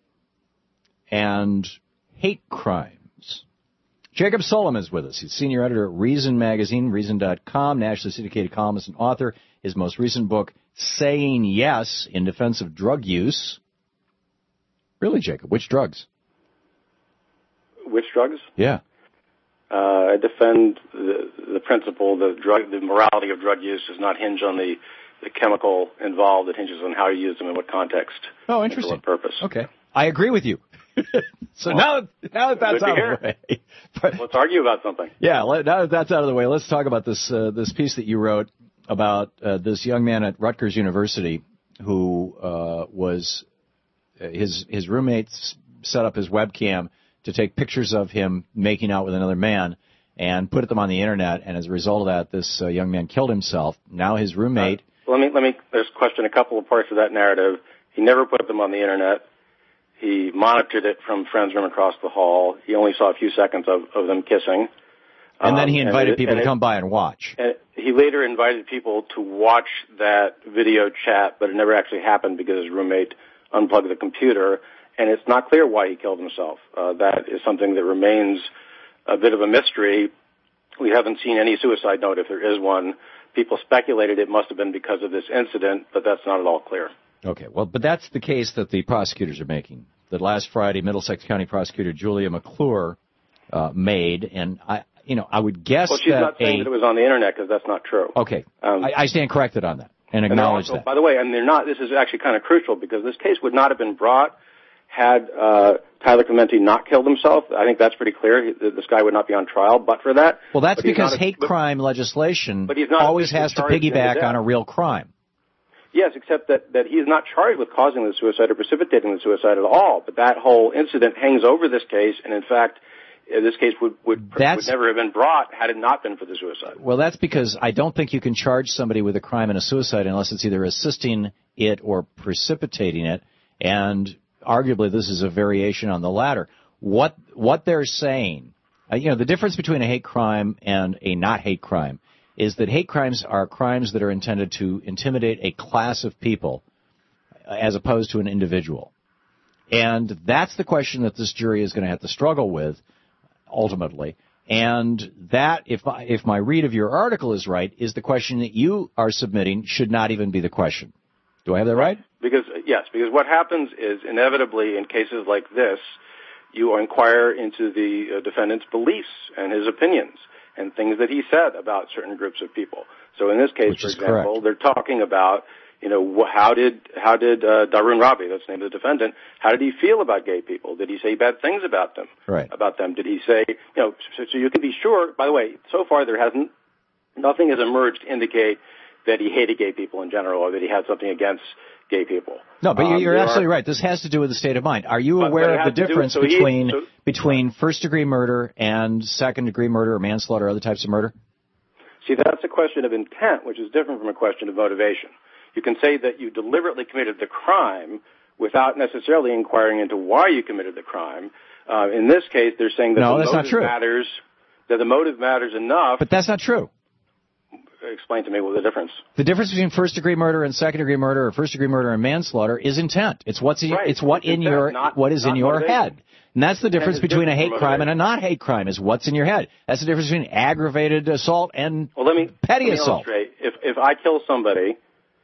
B: and hate crimes. Jacob Sullum is with us. He's senior editor at Reason Magazine, reason dot com, nationally syndicated columnist and author. His most recent book, Saying Yes in Defense of Drug Use. Really, Jacob, which drugs?
G: Which drugs?
B: Yeah.
G: Uh, I defend the, the principle that drug, the morality of drug use does not hinge on the, the chemical involved. It hinges on how you use them and what context.
B: Oh, interesting.
G: And for what purpose.
B: Okay. I agree with you. so
G: well,
B: now, now that that's out
G: hear.
B: of the way. But,
G: let's argue about something.
B: Yeah, now that that's out of the way, let's talk about this uh, this piece that you wrote about uh, this young man at Rutgers University who uh, was, uh, his his roommates set up his webcam to take pictures of him making out with another man and put them on the internet, and as a result of that, this uh, young man killed himself. Now his roommate...
G: Uh, let me, let me just question a couple of parts of that narrative. He never put them on the internet. He monitored it from friends' room across the hall. He only saw a few seconds of, of them kissing.
B: And um, then he invited
G: it,
B: people to
G: it,
B: come by and watch.
G: And he later invited people to watch that video chat, but it never actually happened because his roommate unplugged the computer. And it's not clear why he killed himself. Uh, that is something that remains a bit of a mystery. We haven't seen any suicide note, if there is one. People speculated it must have been because of this incident, but that's not at all clear.
B: Okay, well, but that's the case that the prosecutors are making. That last Friday, Middlesex County Prosecutor Julia McClure uh, made, and I, you know, I would guess
G: well, she's
B: that
G: not saying
B: a,
G: that it was on the internet because that's not true.
B: Okay, um, I, I stand corrected on that and
G: and
B: acknowledge
G: also,
B: that.
G: By the way, and they're not. This is actually kind of crucial because this case would not have been brought had uh, Tyler Clementi not killed himself. I think that's pretty clear. He, this guy would not be on trial but for that.
B: Well, that's
G: but
B: because
G: a,
B: hate
G: but,
B: crime legislation
G: but he's not
B: always has to piggyback on a real crime.
G: Yes, except that, that he's not charged with causing the suicide or precipitating the suicide at all. But that whole incident hangs over this case, and in fact, this case would, would, would never have been brought had it not been for the suicide.
B: Well, that's because I don't think you can charge somebody with a crime and a suicide unless it's either assisting it or precipitating it, and arguably this is a variation on the latter. What what they're saying, uh, you know, the difference between a hate crime and a not hate crime is that hate crimes are crimes that are intended to intimidate a class of people as opposed to an individual. And that's the question that this jury is going to have to struggle with ultimately. And that, if I, if my read of your article is right, is the question that you are submitting should not even be the question. Do I have that right?
G: Because, yes, because what happens is inevitably in cases like this, you inquire into the uh, defendant's beliefs and his opinions and things that he said about certain groups of people. So in this case,
B: Which
G: for
B: is
G: example,
B: correct.
G: they're talking about, you know, how did how did uh, Darun Ravi, that's the name of the defendant, how did he feel about gay people? Did he say bad things about them?
B: Right.
G: About them? Did he say, you know, so, so you can be sure. By the way, so far there hasn't, nothing has emerged to indicate that he hated gay people in general or that he had something against gay people.
B: No, but
G: um,
B: you're absolutely
G: are,
B: right. This has to do with the state of mind. Are you
G: but,
B: aware
G: but
B: of the difference
G: do, so
B: between
G: he, so,
B: between first-degree murder and second-degree murder or manslaughter or other types of murder?
G: See, that's a question of intent, which is different from a question of motivation. You can say that you deliberately committed the crime without necessarily inquiring into why you committed the crime. Uh, in this case, they're saying that
B: no,
G: the
B: that's
G: motive
B: not true.
G: matters, that the motive matters enough.
B: But that's not true.
G: Explain to me what the difference.
B: The difference between first-degree murder and second-degree murder or first-degree murder and manslaughter is intent. It's what's in,
G: Right.
B: it's what
G: It's
B: in
G: intent,
B: your
G: not-
B: what is
G: not
B: in your
G: motivation.
B: head. And that's the difference
G: is
B: between a
G: different
B: hate
G: from
B: crime and a
G: motivation.
B: not hate crime is what's in your head. That's the difference between aggravated assault and
G: Well, let me,
B: petty
G: let me
B: assault.
G: illustrate. If, if I kill somebody,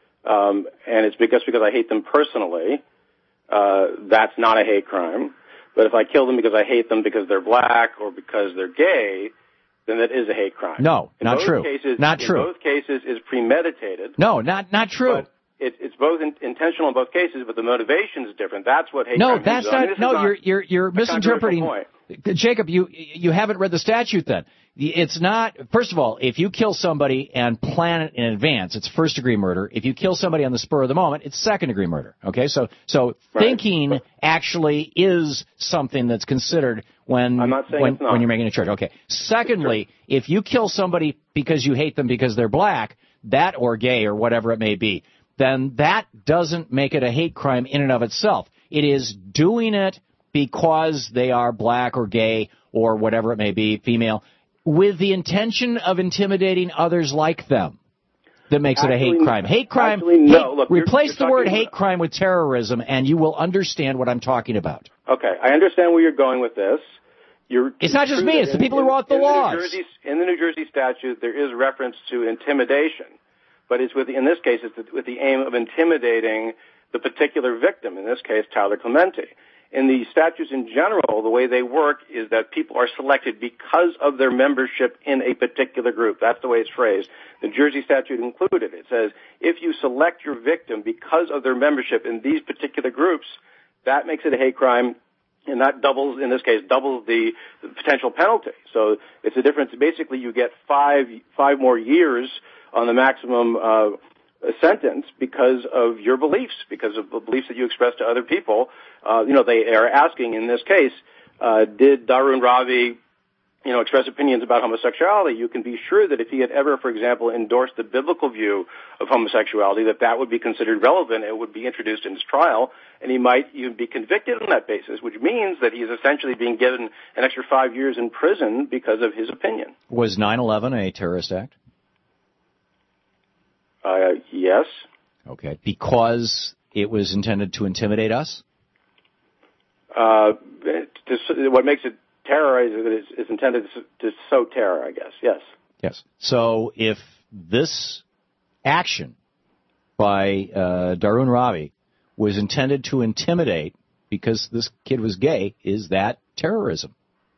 G: um, and it's because, because I hate them personally, uh, that's not a hate crime. But if I kill them because I hate them because they're black or because they're gay, then that is a hate crime.
B: No,
G: in
B: not
G: both
B: true.
G: Cases,
B: not
G: in
B: true.
G: In both cases is premeditated.
B: No, not not true.
G: But it, it's both in, intentional in both cases, but the motivation is different. That's what hate
B: No,
G: crime
B: that's
G: is. I mean,
B: not.
G: this
B: No,
G: is not
B: you're you're you're
G: a controversial
B: misinterpreting.
G: point.
B: Jacob, you you haven't read the statute then. It's not. First of all, if you kill somebody and plan it in advance, it's first degree murder. If you kill somebody on the spur of the moment, it's second degree murder. Okay, so so
G: Right.
B: thinking actually is something that's considered when
G: I'm not saying
B: when,
G: it's not.
B: when you're making a charge. Okay. Secondly, if you kill somebody because you hate them because they're black, that or gay or whatever it may be, then that doesn't make it a hate crime in and of itself. It is doing it because they are black or gay or whatever it may be, female, with the intention of intimidating others like them. That makes
G: Actually,
B: it a hate crime. Hate crime.
G: actually, no.
B: hate-
G: Look, you're-
B: replace
G: you're
B: the word
G: talking
B: hate
G: about-
B: crime with terrorism, and you will understand what I'm talking about.
G: Okay, I understand where you're going with this. You're,
B: It's not just
G: true
B: me,
G: that
B: it's the
G: in-
B: people who
G: in-
B: wrote the
G: in
B: laws.
G: New Jersey, in the New Jersey statute, there is reference to intimidation, but it's with, in this case, it's with the aim of intimidating the particular victim, in this case, Tyler Clemente. In the statutes in general, the way they work is that people are selected because of their membership in a particular group. That's the way it's phrased. The Jersey statute included. It says, if you select your victim because of their membership in these particular groups, that makes it a hate crime, and that doubles, in this case, doubles the, the potential penalty. So it's a difference. Basically, you get five, five more years on the maximum, uh, a sentence because of your beliefs, because of the beliefs that you express to other people. Uh, you know, they are asking in this case, uh, did Darun Ravi, you know, express opinions about homosexuality? You can be sure that if he had ever, for example, endorsed the biblical view of homosexuality, that that would be considered relevant. It would be introduced in his trial, and he might even be convicted on that basis, which means that he is essentially being given an extra five years in prison because of his opinion.
B: Was nine eleven a terrorist act?
G: Uh, yes.
B: Okay. Because it was intended to intimidate us?
G: Uh, to, what makes it terror is that it's, it's intended to, to sow terror, I guess. Yes.
B: Yes. So if this action by uh, Darun Ravi was intended to intimidate because this kid was gay, is that terrorism?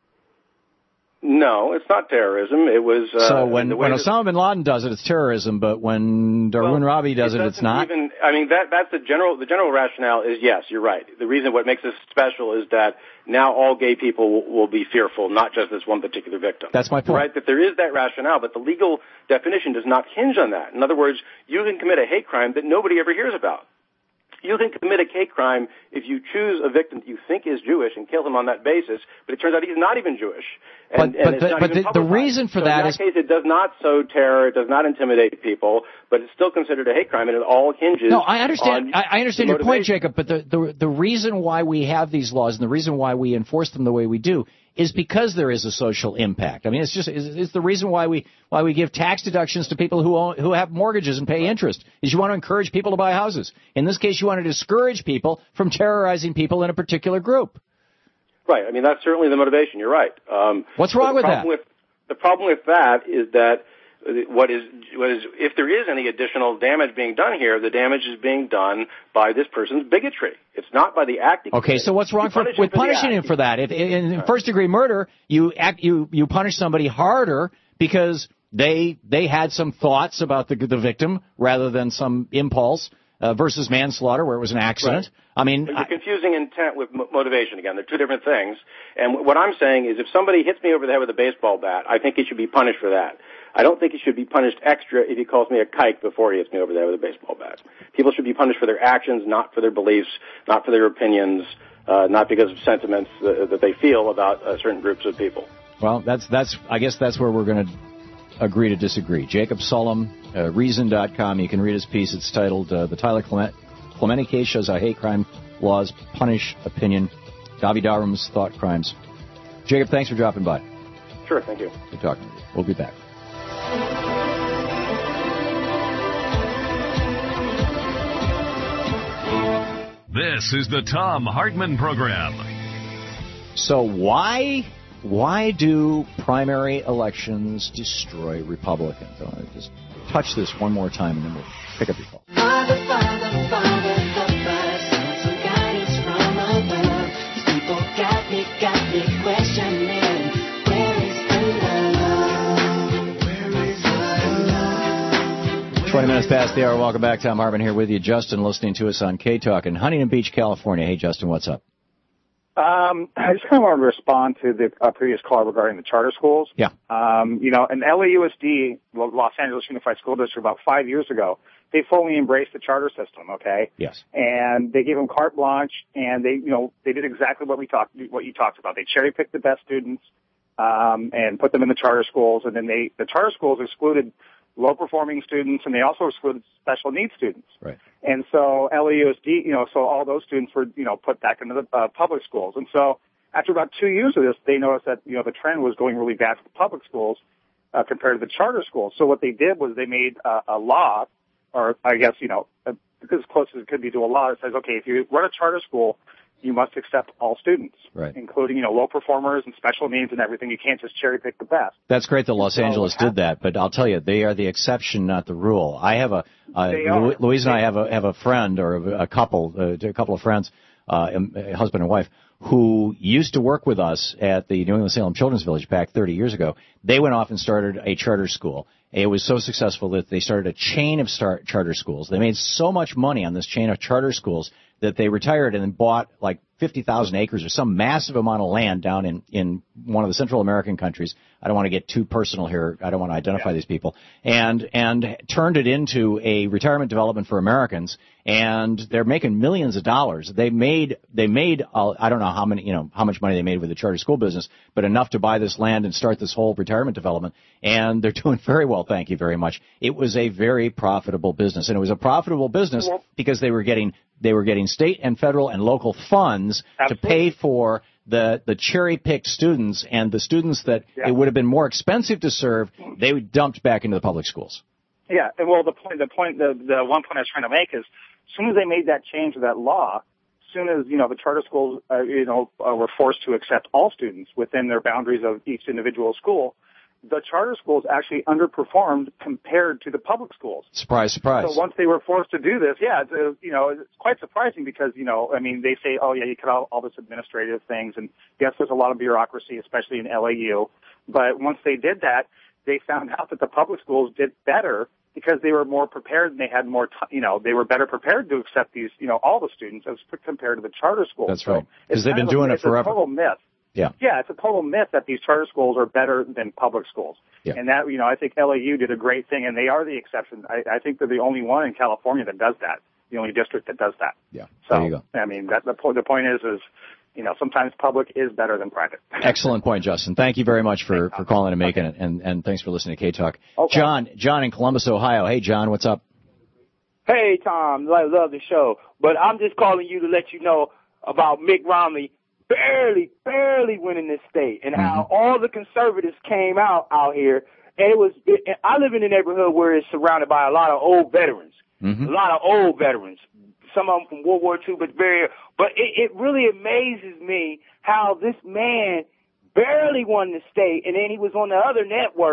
G: No, it's not terrorism. It was. Uh,
B: so when,
G: the way
B: when
G: that,
B: Osama bin Laden does it, it's terrorism, but when Darun
G: well,
B: Ravi does it,
G: it
B: it's not?
G: Even, I mean, that that's the general the general rationale is yes, you're right. The reason what makes this special is that now all gay people will, will be fearful, not just this one particular victim.
B: That's my point.
G: Right, that there is that rationale, but the legal definition does not hinge on that. In other words, you can commit a hate crime that nobody ever hears about. You can commit a hate crime if you choose a victim that you think is Jewish and kill him on that basis, but it turns out he's not even Jewish. And,
B: but
G: and
B: but,
G: it's
B: the,
G: not
B: but
G: even
B: the, the
G: publicized.
B: reason for
G: so
B: that
G: in that
B: is...
G: case, it does not sow terror, it does not intimidate people, but it's still considered a hate crime, and it all hinges
B: No, I understand.
G: on
B: I, I understand
G: the
B: your point,
G: motivation.
B: Jacob. But the, the the reason why we have these laws and the reason why we enforce them the way we do is because there is a social impact. I mean, it's just it's, it's the reason why we why we give tax deductions to people who own, who have mortgages and pay interest. Is you want to encourage people to buy houses. In this case, you want to discourage people from terrorizing people in a particular group.
G: Right. I mean, that's certainly the motivation. You're right. Um,
B: What's wrong
G: the
B: with
G: problem
B: that?
G: With, the problem with that is that what is, what is, if there is any additional damage being done here, the damage is being done by this person's bigotry. It's not by the act.
B: Okay, so what's wrong for, with punishing him for that? If in first degree murder, you act, you you punish somebody harder because they they had some thoughts about the the victim rather than some impulse. Uh, versus manslaughter, where it was an accident. Right. I mean,
G: but you're confusing intent with m- motivation again. They're two different things. And w- what I'm saying is, if somebody hits me over the head with a baseball bat, I think he should be punished for that. I don't think he should be punished extra if he calls me a kike before he hits me over the head with a baseball bat. People should be punished for their actions, not for their beliefs, not for their opinions, uh, not because of sentiments uh, that they feel about uh, certain groups of people.
B: Well, that's that's. I guess that's where we're going to agree to disagree. Jacob Sullum, uh, Reason dot com. You can read his piece. It's titled uh, "The Tyler Clement, Clementi Case Shows How Hate Crime Laws Punish Opinion." Davi Darum's Thought Crimes. Jacob, thanks for dropping by.
G: Sure, thank you.
B: Good talking to you. We'll be back.
A: This is the Thom Hartmann Program.
B: So why... Why do primary elections destroy Republicans? I want to just touch this one more time, and then we'll pick up your call.
H: Father, Father, Father, help us, some guidance from above. These people got me, got me questioning, where is the love? Where is the love?
B: twenty minutes past the hour. Welcome back. Thom Hartmann here with you. Justin listening to us on K-Talk in Huntington Beach, California. Hey, Justin, what's up?
D: Um, I just kind of want to respond to the uh, previous call regarding the charter schools.
B: Yeah.
D: Um, you know, in L A U S D, Los Angeles Unified School District, about five years ago, they fully embraced the charter system. Okay.
B: Yes.
D: And they gave them carte blanche, and they, you know, they did exactly what we talked, what you talked about. They cherry picked the best students, um, and put them in the charter schools, and then they, the charter schools excluded low-performing students, and they also excluded special needs students.
B: Right.
D: And so L A U S D, you know, so all those students were, you know, put back into the uh, public schools. And so after about two years of this, they noticed that, you know, the trend was going really bad for the public schools uh, compared to the charter schools. So what they did was they made uh, a law, or I guess, you know, as close as it could be to a law that says, okay, if you run a charter school, you must accept all students,
B: right,
D: including, you know, low performers and special needs and everything. You can't just cherry pick the best.
B: That's great that Los
D: so
B: Angeles did that, but I'll tell you, they are the exception, not the rule. I have a, uh, Louise and I have a, have a friend or a, a couple, uh, a couple of friends, uh, a husband and wife, who used to work with us at the New England Salem Children's Village back thirty years ago. They went off and started a charter school. It was so successful that they started a chain of start charter schools. They made so much money on this chain of charter schools that they retired and then bought like fifty thousand acres or some massive amount of land down in, in one of the Central American countries. I don't want to get too personal here. I don't want to identify yeah. these people. And, and turned it into a retirement development for Americans. And they're making millions of dollars. They made, they made, uh, I don't know how many, you know, how much money they made with the charter school business, but enough to buy this land and start this whole retirement development. And they're doing very well. Thank you very much. It was a very profitable business, and it was a profitable business because they were getting, they were getting state and federal and local funds Absolutely. to pay for the, the cherry-picked students, and the students that yeah. it would have been more expensive to serve, they dumped back into the public schools.
D: Yeah, and well, the point, the point, the, the one point I was trying to make is, as soon as they made that change to that law, as soon as, you know, the charter schools, uh, you know, uh, were forced to accept all students within their boundaries of each individual school, the charter schools actually underperformed compared to the public schools.
B: Surprise, surprise.
D: So once they were forced to do this, yeah, it's, uh, you know, it's quite surprising because, you know, I mean, they say, oh, yeah, you cut out all this administrative things, and yes, there's a lot of bureaucracy, especially in L A U, but once they did that, they found out that the public schools did better because they were more prepared and they had more, t- you know, they were better prepared to accept these, you know, all the students as compared to the charter schools.
B: That's right. Because so they've been doing
D: a,
B: it forever.
D: It's a total myth.
B: Yeah.
D: Yeah, it's a total myth that these charter schools are better than public schools.
B: Yeah.
D: And that, you know, I think L A U did a great thing, and they are the exception. I, I think they're the only one in California that does that, the only district that does that.
B: Yeah.
D: So,
B: there you go.
D: I mean, that, the, po- the point is, is, you know, sometimes public is better than private.
B: Excellent point, Justin. Thank you very much for, for calling and making okay. it, and, and thanks for listening to K-Talk.
D: Okay.
B: John, John in Columbus, Ohio. Hey, John, what's up?
I: Hey, Tom, I love the show, but I'm just calling you to let you know about Mitt Romney barely, barely winning this state, and mm-hmm. how all the conservatives came out out here, and it was, it, I live in a neighborhood where it's surrounded by a lot of old veterans, mm-hmm. a lot of old veterans, some of them from World War Two, but very, but it, it really amazes me how this man barely won the state, and then he was on the other networks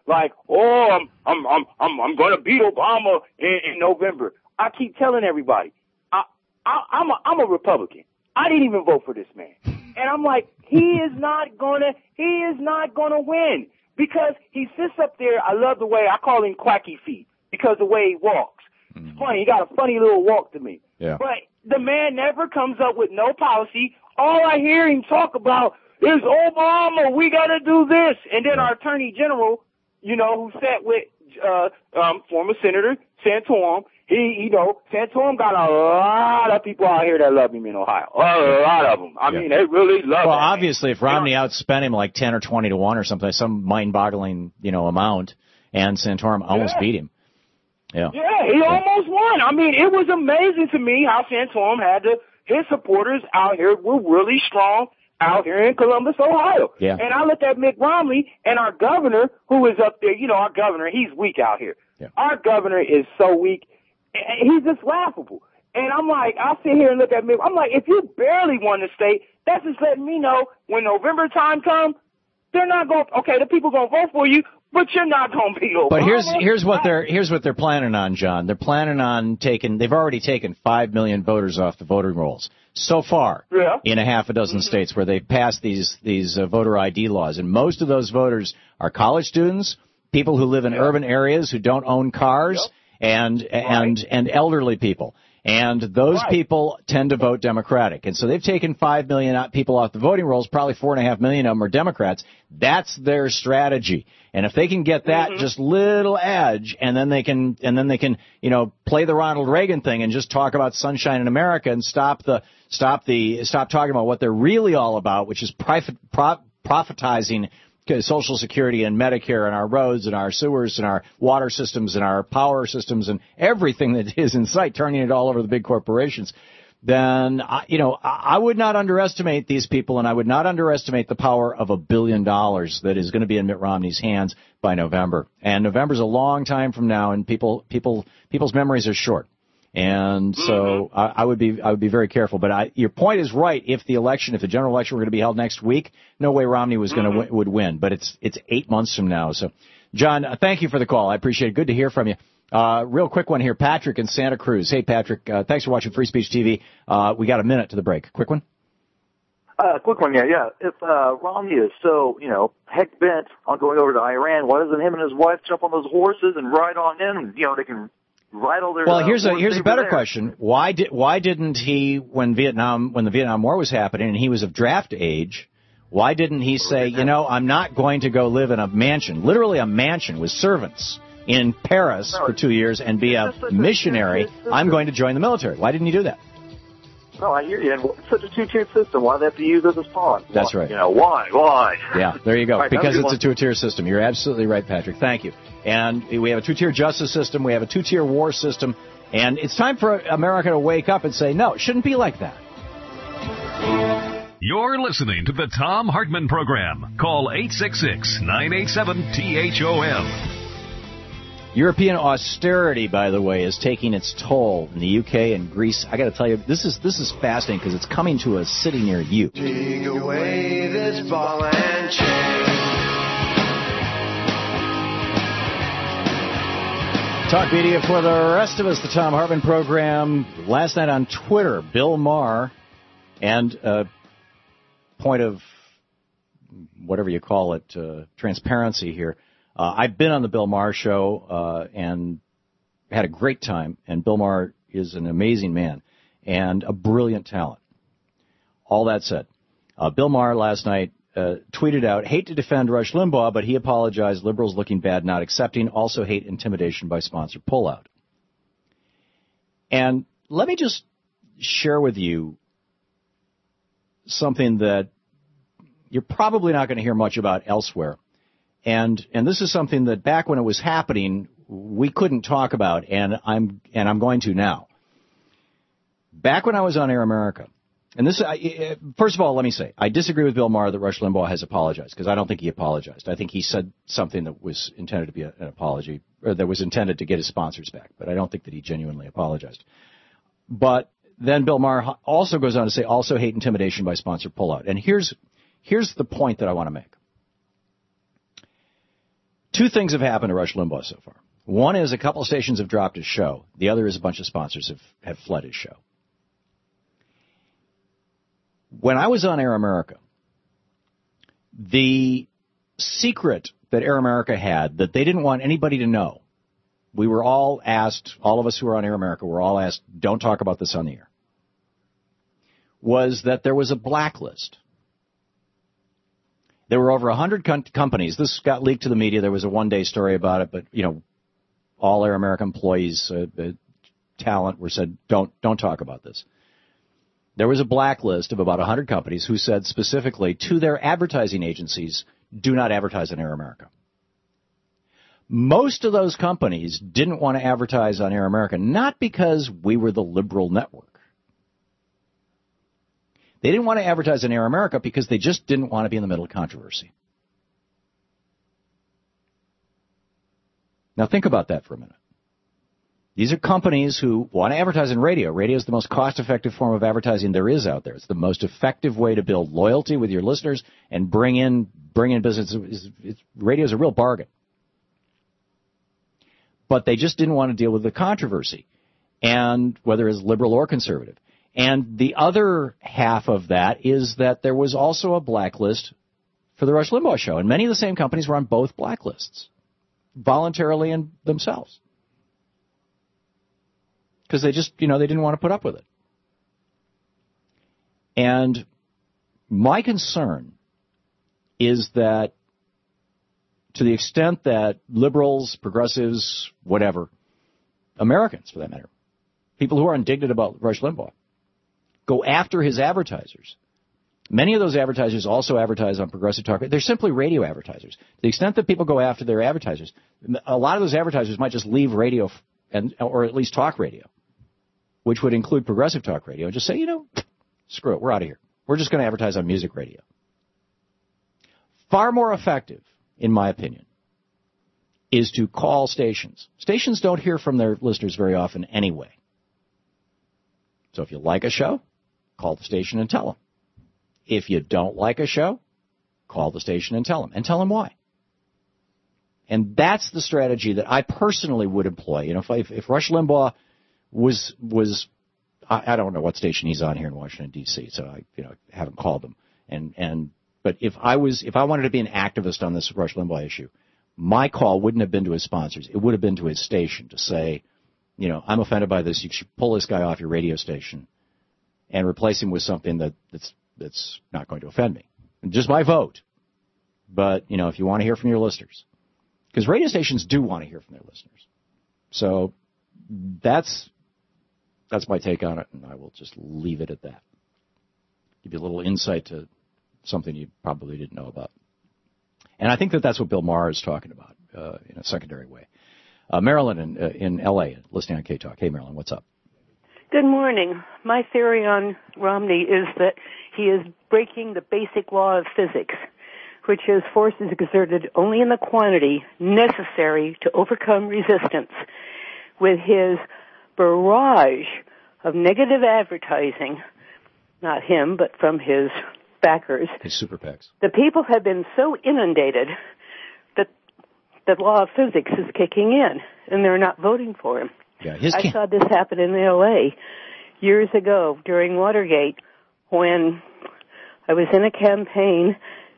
I: like, oh, I'm I'm I'm I'm, I'm going to beat Obama in, in November. I keep telling everybody, I, I I'm a, I'm a Republican. I didn't even vote for this man, and I'm like, he is not gonna he is not gonna win because he sits up there. I love the way I call him Quacky Feet because the way he walks. Mm-hmm. It's funny. He got a funny little walk to me.
B: Yeah.
I: But the man never comes up with no policy. All I hear him talk about is Obama. We got to do this, and then our Attorney General, you know, who sat with uh, um, former Senator Santorum. He, you know, Santorum got a lot of people out here that love him in Ohio. A lot of them. I yeah. mean, they really love him.
B: Well, obviously, if Romney outspent him like ten or twenty to one or something, some mind-boggling, you know, amount, and Santorum almost
I: yeah.
B: beat him. Yeah.
I: Yeah, he yeah. almost won. I mean, it was amazing to me how Santorum had to, his supporters out here were really strong out here in Columbus, Ohio.
B: Yeah.
I: And I looked at Mitt Romney and our governor, who is up there. You know, our governor, he's weak out here.
B: Yeah.
I: Our governor is so weak. He's just laughable. And I'm like, I sit here and look at Mitt. I'm like, if you barely won the state, that's just letting me know when November time comes, they're not going, okay, the people going to vote for you, but you're not going to be Obama.
B: But here's here's what they're here's what they're planning on, John. They're planning on taking. They've already taken five million voters off the voting rolls so far
I: yeah.
B: in a half a dozen mm-hmm. states where they've passed these these uh, voter I D laws, and most of those voters are college students, people who live in
I: yep.
B: urban areas who don't own cars,
I: yep.
B: and and
I: right.
B: and elderly people. And those
I: right.
B: people tend to vote Democratic. And so they've taken five million people off the voting rolls. Probably four and a half million of them are Democrats. That's their strategy. And if they can get that
I: mm-hmm.
B: just little edge, and then they can, and then they can, you know, play the Ronald Reagan thing and just talk about sunshine in America and stop the, stop the, stop talking about what they're really all about, which is profit, pro, profitizing Social Security and Medicare and our roads and our sewers and our water systems and our power systems and everything that is in sight, turning it all over the big corporations, then, you know, I would not underestimate these people, and I would not underestimate the power of a billion dollars that is going to be in Mitt Romney's hands by November. And November's a long time from now, and people, people, people's memories are short. And so I, I would be I would be very careful. But I, your point is right. If the election, if the general election were going to be held next week, no way Romney was going to mm-hmm. would win. But it's it's eight months from now. So, John, thank you for the call. I appreciate it. Good to hear from you. Uh, real quick one here, Patrick in Santa Cruz. Hey, Patrick. Uh, thanks for watching Free Speech T V. Uh, we got a minute to the break. Quick one.
J: Uh, quick one, yeah, yeah. If uh, Romney is so, you know, heck bent on going over to Iran, why doesn't him and his wife jump on those horses and ride on in? And, you know, they can. Their,
B: well, here's
J: uh,
B: a here's a better
J: there.
B: question. Why did why didn't he when Vietnam when the Vietnam War was happening and he was of draft age? Why didn't he say, you know, I'm not going to go live in a mansion, literally a mansion with servants in Paris no, for two years and be a missionary? I'm going to join the military. Why didn't he do that?
J: No, I hear you. And it's such a two-tiered system. Why do they have to use it as pawn?
B: That's right.
J: You know, why? Why?
B: Yeah, there you go.
J: Right,
B: because it's
J: one.
B: a two-tier system. You're absolutely right, Patrick. Thank you. And we have a two-tier justice system. We have a two-tier war system. And it's time for America to wake up and say, no, it shouldn't be like that.
A: You're listening to the Thom Hartmann Program. Call eight six six, nine eight seven, T H O M.
B: European austerity, by the way, is taking its toll in the U K and Greece. I got to tell you, this is this is fascinating because it's coming to a city near you.
H: Take away this ball and chain.
B: Talk media for the rest of us, the Thom Hartmann Program. Last night on Twitter, Bill Maher, and uh, point of whatever you call it, uh, transparency here. Uh, I've been on the Bill Maher show uh, and had a great time, and Bill Maher is an amazing man and a brilliant talent. All that said, uh, Bill Maher last night uh, tweeted out, hate to defend Rush Limbaugh, but he apologized, liberals looking bad, not accepting, also hate intimidation by sponsor pullout. And let me just share with you something that you're probably not going to hear much about elsewhere. And and this is something that back when it was happening, we couldn't talk about, and I'm and I'm going to now. Back when I was on Air America, and this, I, first of all, let me say, I disagree with Bill Maher that Rush Limbaugh has apologized, because I don't think he apologized. I think he said something that was intended to be a, an apology, or that was intended to get his sponsors back, but I don't think that he genuinely apologized. But then Bill Maher also goes on to say, also hate intimidation by sponsor pullout. And here's here's the point that I want to make. Two things have happened to Rush Limbaugh so far. One is a couple of stations have dropped his show. The other is a bunch of sponsors have, have fled his show. When I was on Air America, the secret that Air America had that they didn't want anybody to know, we were all asked, all of us who were on Air America were all asked, don't talk about this on the air, was that there was a blacklist. There were over one hundred com- companies. This got leaked to the media. There was a one-day story about it, but, you know, all Air America employees, uh, uh, talent were said, don't don't talk about this. There was a blacklist of about one hundred companies who said specifically to their advertising agencies, do not advertise on Air America. Most of those companies didn't want to advertise on Air America, not because we were the liberal network. They didn't want to advertise on Air America because they just didn't want to be in the middle of controversy. Now think about that for a minute. These are companies who want to advertise in radio. Radio is the most cost-effective form of advertising there is out there. It's the most effective way to build loyalty with your listeners and bring in bring in business. It's, it's, radio is a real bargain. But they just didn't want to deal with the controversy, and whether it's liberal or conservative. And the other half of that is that there was also a blacklist for the Rush Limbaugh show, and many of the same companies were on both blacklists, voluntarily and themselves, because they just, you know, they didn't want to put up with it. And my concern is that to the extent that liberals, progressives, whatever, Americans for that matter, people who are indignant about Rush Limbaugh, go after his advertisers. Many of those advertisers also advertise on Progressive Talk. They're simply radio advertisers. To the extent that people go after their advertisers, a lot of those advertisers might just leave radio and or at least talk radio, which would include Progressive Talk Radio, and just say, you know, screw it, we're out of here. We're just going to advertise on music radio. Far more effective, in my opinion, is to call stations. Stations don't hear from their listeners very often anyway. So if you like a show, call the station and tell them. If you don't like a show, call the station and tell them, and tell them why. And that's the strategy that I personally would employ. You know, if, I, if Rush Limbaugh was was I, I don't know what station he's on here in Washington D C, so I you know haven't called him. And and but if I was if I wanted to be an activist on this Rush Limbaugh issue, my call wouldn't have been to his sponsors. It would have been to his station to say, you know, I'm offended by this. You should pull this guy off your radio station and replace him with something that, that's that's not going to offend me. Just my vote. But, you know, if you want to hear from your listeners, because radio stations do want to hear from their listeners. So that's that's my take on it, and I will just leave it at that. Give you a little insight to something you probably didn't know about. And I think that that's what Bill Maher is talking about uh, in a secondary way. Uh, Marilyn in, uh, in L A, listening on K-Talk. Hey, Marilyn, what's up?
K: Good morning. My theory on Romney is that he is breaking the basic law of physics, which is force is exerted only in the quantity necessary to overcome resistance. With his barrage of negative advertising, not him, but from his backers,
B: his super PACs,
K: the people have been so inundated that the law of physics is kicking in, and they're not voting for him.
B: Yeah, his
K: I saw this happen in L A years ago during Watergate when I was in a campaign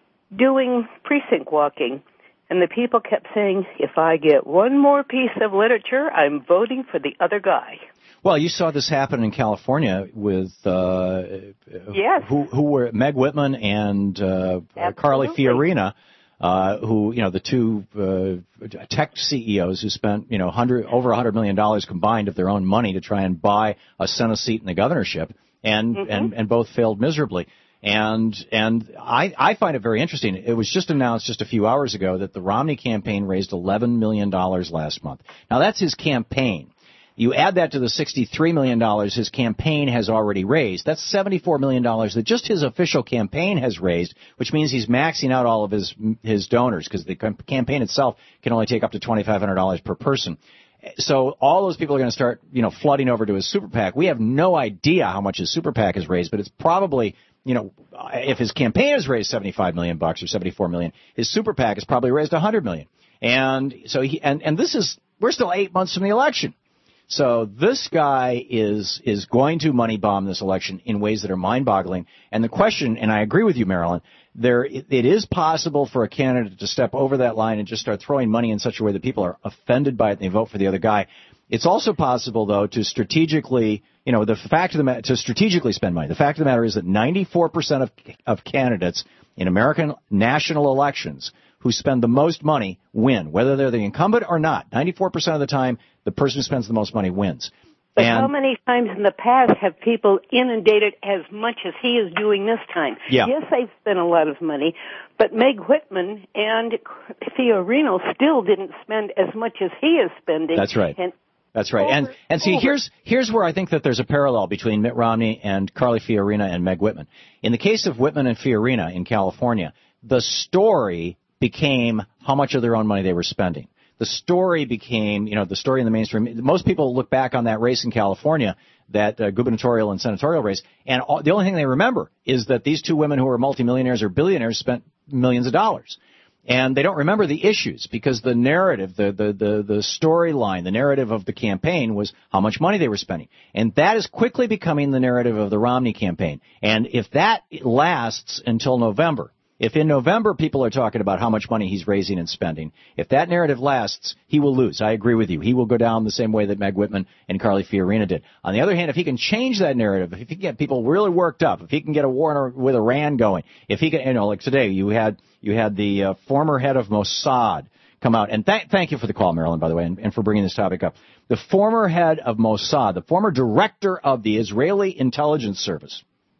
K: doing precinct walking, and the people kept saying, if I get one more piece of literature, I'm voting for the other guy.
B: Well, you saw this happen in California with uh,
K: yes.
B: who, who were Meg Whitman and uh, Carly Fiorina, uh, who, you know, the two uh, tech C E Os who spent, you know, hundred over one hundred million dollars combined of their own money to try and buy a Senate seat in the governorship, and, mm-hmm. and, and both failed miserably. And and I, I find it very interesting. It was just announced just a few hours ago that the Romney campaign raised eleven million dollars last month. Now, that's his campaign. You add that to the sixty-three million dollars his campaign has already raised. That's seventy-four million dollars that just his official campaign has raised, which means he's maxing out all of his his donors because the campaign itself can only take up to twenty-five hundred dollars per person. So all those people are going to start, you know, flooding over to his super PAC. We have no idea how much his super PAC has raised, but it's probably, you know, if his campaign has raised seventy-five million bucks or seventy-four million, his super PAC has probably raised one hundred million. And so he, and, and this is, we're still eight months from the election. So this guy is, is going to money bomb this election in ways that are mind-boggling. And the question, and I agree with you, Marilyn, there, it, it is possible for a candidate to step over that line and just start throwing money in such a way that people are offended by it and they vote for the other guy. It's also possible, though, to strategically, you know, the fact of the matter, to strategically spend money. The fact of the matter is that ninety-four percent of, of candidates in American national elections who spend the most money win, whether they're the incumbent or not. ninety-four percent of the time, the person who spends the most money wins.
K: But
B: and,
K: how many times in the past have people inundated as much as he is doing this time?
B: Yeah.
K: Yes, they've spent a lot of money, but Meg Whitman and Fiorino still didn't spend as much as he is spending.
B: That's right.
K: And
B: That's right.
K: Over,
B: and and see,
K: over.
B: here's here's where I think that there's a parallel between Mitt Romney and Carly Fiorina and Meg Whitman. In the case of Whitman and Fiorina in California, the story became how much of their own money they were spending. The story became, you know, the story in the mainstream. Most people look back on that race in California, that uh, gubernatorial and senatorial race, and all, the only thing they remember is that these two women who were multimillionaires or billionaires spent millions of dollars. And they don't remember the issues because the narrative, the, the, the, the storyline, the narrative of the campaign was how much money they were spending. And that is quickly becoming the narrative of the Romney campaign. And if that lasts until November, if in November people are talking about how much money he's raising and spending, if that narrative lasts, he will lose. I agree with you. He will go down the same way that Meg Whitman and Carly Fiorina did. On the other hand, if he can change that narrative, if he can get people really worked up, if he can get a war with Iran going, if he can, you know, like today you had you had the uh, former head of Mossad come out, and th- thank you for the call, Marilyn, by the way, and, and for bringing this topic up. The former head of Mossad, the former director of the Israeli intelligence service,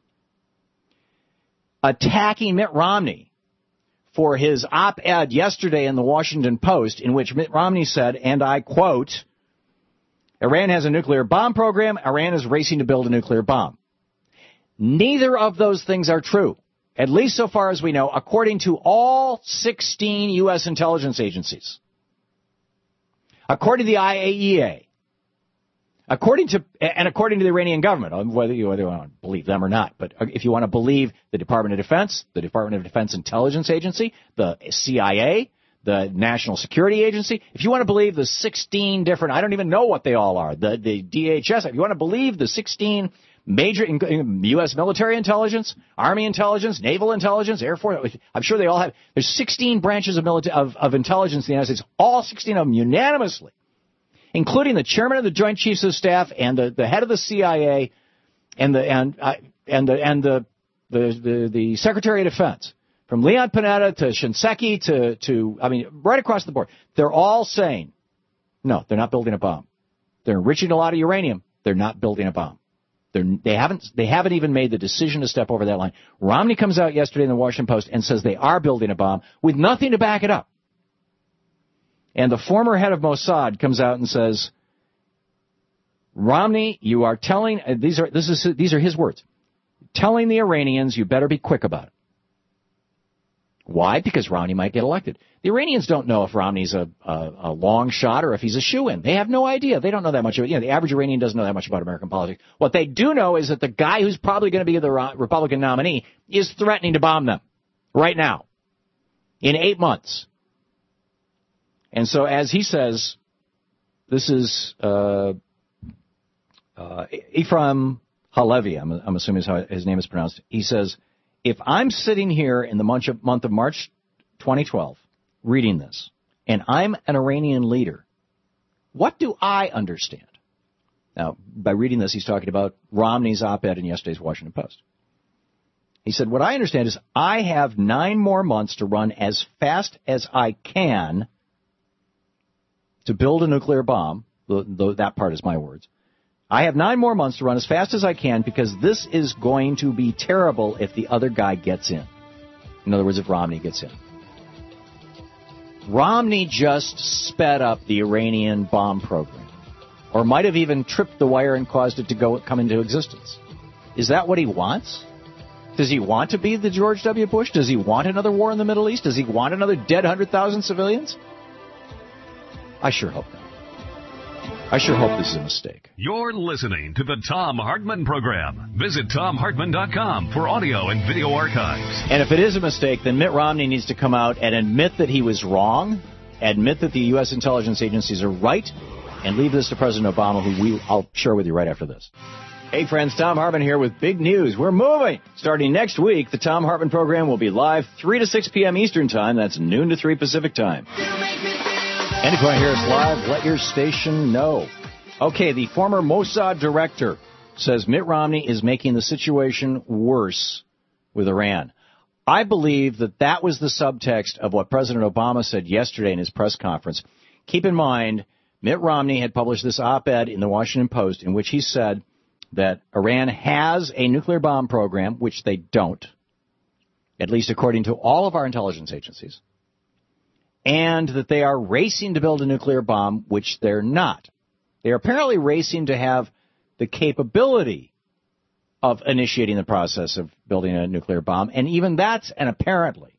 B: attacking Mitt Romney for his op-ed yesterday in the Washington Post in which Mitt Romney said, and I quote, Iran has a nuclear bomb program, Iran is racing to build a nuclear bomb. Neither of those things are true, at least so far as we know, according to all sixteen U S intelligence agencies. According to the I A E A. According to, and according to the Iranian government, whether you, whether you want to believe them or not, but if you want to believe the Department of Defense, the Department of Defense Intelligence Agency, the C I A, the National Security Agency, if you want to believe the sixteen different, I don't even know what they all are, the, the D H S, if you want to believe the sixteen major U S military intelligence, Army intelligence, naval intelligence, Air Force, I'm sure they all have, there's sixteen branches of, military, of, of intelligence in the United States, all sixteen of them unanimously, including the chairman of the Joint Chiefs of Staff and the, the head of the C I A and the and uh, and the and the the, the the Secretary of Defense, from Leon Panetta to Shinseki to to I mean right across the board, they're all saying, no, they're not building a bomb. They're enriching a lot of uranium. They're not building a bomb. They're, they haven't they haven't even made the decision to step over that line. Romney comes out yesterday in the Washington Post and says they are building a bomb with nothing to back it up. And the former head of Mossad comes out and says, Romney, you are telling, uh, these are this is these are his words, telling the Iranians you better be quick about it. Why? Because Romney might get elected. The Iranians don't know if Romney's a, a, a long shot or if he's a shoo-in. They have no idea. They don't know that much. You know, the average Iranian doesn't know that much about American politics. What they do know is that the guy who's probably going to be the Republican nominee is threatening to bomb them right now in eight months. And so, as he says, this is uh, uh, Ephraim Halevi, I'm, I'm assuming is how his name is pronounced. He says, if I'm sitting here in the month of, month of March twenty twelve reading this, and I'm an Iranian leader, what do I understand? Now, by reading this, he's talking about Romney's op-ed in yesterday's Washington Post. He said, what I understand is I have nine more months to run as fast as I can to build a nuclear bomb. That part is my words. I have nine more months to run as fast as I can because this is going to be terrible if the other guy gets in. In other words, if Romney gets in. Romney just sped up the Iranian bomb program, or might have even tripped the wire and caused it to go come into existence. Is that what he wants? Does he want to be the George W. Bush? Does he want another war in the Middle East? Does he want another dead one hundred thousand civilians? I sure hope not. I sure hope this is a mistake.
A: You're listening to the Thom Hartmann Program. Visit Thom Hartmann dot com for audio and video archives.
B: And if it is a mistake, then Mitt Romney needs to come out and admit that he was wrong admit that the U S intelligence agencies are right and leave this to President Obama, who we, I'll share with you right after this. Hey, friends, Thom Hartmann here with big news. We're moving. Starting next week, the Thom Hartmann program will be live three to six p.m. Eastern Time. That's noon to three Pacific Time. And if you want to hear us live, let your station know. Okay, the former Mossad director says Mitt Romney is making the situation worse with Iran. I believe that that was the subtext of what President Obama said yesterday in his press conference. Keep in mind, Mitt Romney had published this op-ed in the Washington Post in which he said that Iran has a nuclear bomb program, which they don't, at least according to all of our intelligence agencies, and that they are racing to build a nuclear bomb, which they're not. They are apparently racing to have the capability of initiating the process of building a nuclear bomb, and even that's an apparently,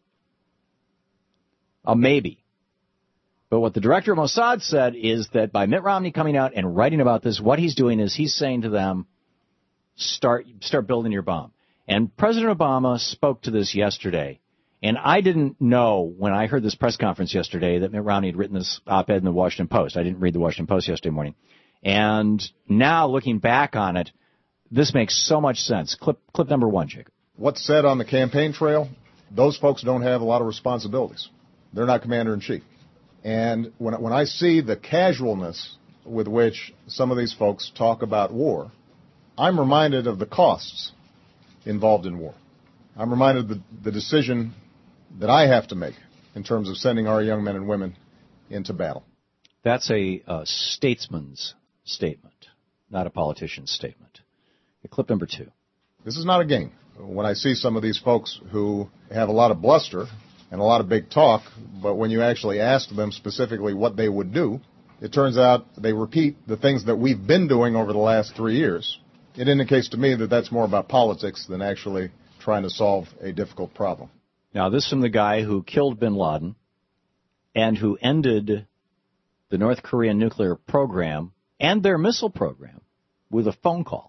B: a maybe. But what the director of Mossad said is that by Mitt Romney coming out and writing about this, what he's doing is he's saying to them, start start building your bomb. And President Obama spoke to this yesterday, and I didn't know when I heard this press conference yesterday that Mitt Romney had written this op-ed in the Washington Post. I didn't read the Washington Post yesterday morning. And now looking back on it, this makes so much sense. Clip clip number one, Jacob.
L: What's said on the campaign trail, those folks don't have a lot of responsibilities. They're not commander-in-chief. And when, when I see the casualness with which some of these folks talk about war, I'm reminded of the costs involved in war. I'm reminded of the, the decision that I have to make in terms of sending our young men and women into battle.
B: That's a uh, statesman's statement, not a politician's statement. Clip number two.
L: This is not a game. When I see some of these folks who have a lot of bluster and a lot of big talk, but when you actually ask them specifically what they would do, it turns out they repeat the things that we've been doing over the last three years. It indicates to me that that's more about politics than actually trying to solve a difficult problem.
B: Now, this from the guy who killed bin Laden and who ended the North Korean nuclear program and their missile program with a phone call.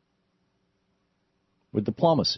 B: With diplomacy.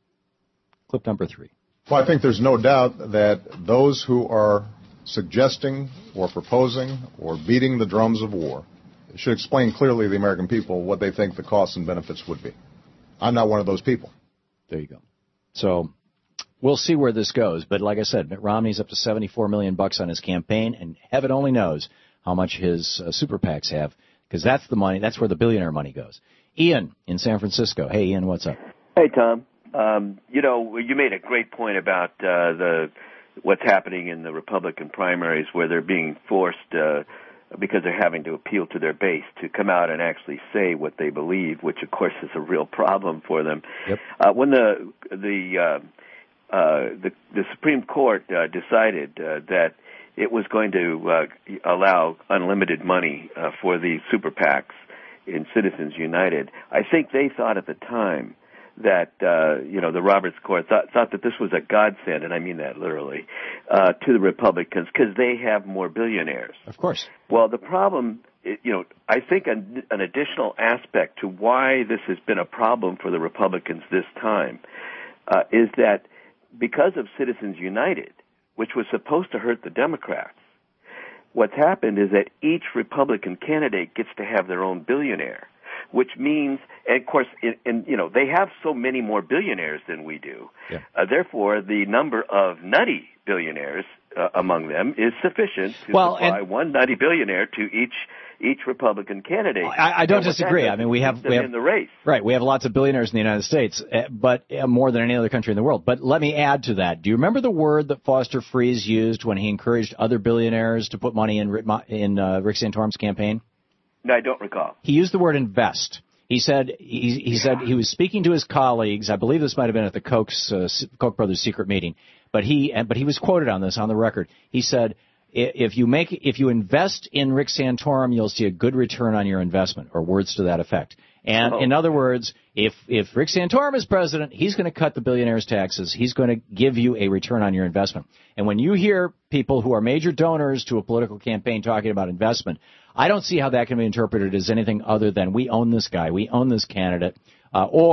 B: Clip number three.
L: Well, I think there's no doubt that those who are suggesting or proposing or beating the drums of war should explain clearly to the American people what they think the costs and benefits would be. I'm not one of those people.
B: There you go. So we'll see where this goes. But like I said, Mitt Romney's up to seventy-four million bucks on his campaign, and heaven only knows how much his uh, super PACs have, because that's the money. That's where the billionaire money goes. Ian in San Francisco. Hey, Ian, what's up?
M: Hey, Tom. Um, you know, you made a great point about uh, the what's happening in the Republican primaries, where they're being forced, uh, because they're having to appeal to their base, to come out and actually say what they believe, which, of course, is a real problem for them.
B: Yep.
M: Uh, when the the, uh, uh, the the Supreme Court uh, decided uh, that it was going to uh, allow unlimited money uh, for the super PACs in Citizens United, I think they thought at the time that, uh, you know, the Roberts Court thought, thought that this was a godsend, and I mean that literally, uh, to the Republicans, because they have more billionaires.
B: Of course.
M: Well, the problem, you know, I think an, an additional aspect to why this has been a problem for the Republicans this time uh, is that because of Citizens United, which was supposed to hurt the Democrats, what's happened is that each Republican candidate gets to have their own billionaire, which means, and of course, in, in, you know, they have so many more billionaires than we do.
B: Yeah.
M: Uh, therefore, the number of nutty billionaires uh, among them is sufficient to
B: well,
M: supply
B: and
M: one nutty billionaire to each each Republican candidate.
B: I, I don't
M: and
B: disagree. I mean, we have, we have
M: in the race.
B: Right. We have lots of billionaires in the United States, uh, but uh, more than any other country in the world. But let me add to that. Do you remember the word that Foster Friess used when he encouraged other billionaires to put money in in uh, Rick Santorum's campaign?
M: No, I don't recall.
B: He used the word invest. He said he, he said he was speaking to his colleagues. I believe this might have been at the Koch's, uh, Koch brothers' secret meeting, but he but he was quoted on this on the record. He said, "If you make if you invest in Rick Santorum, you'll see a good return on your investment," or words to that effect. And
M: oh.
B: in other words, if if Rick Santorum is president, he's going to cut the billionaires' taxes. He's going to give you a return on your investment. And when you hear people who are major donors to a political campaign talking about investment, I don't see how that can be interpreted as anything other than we own this guy, we own this candidate, uh, or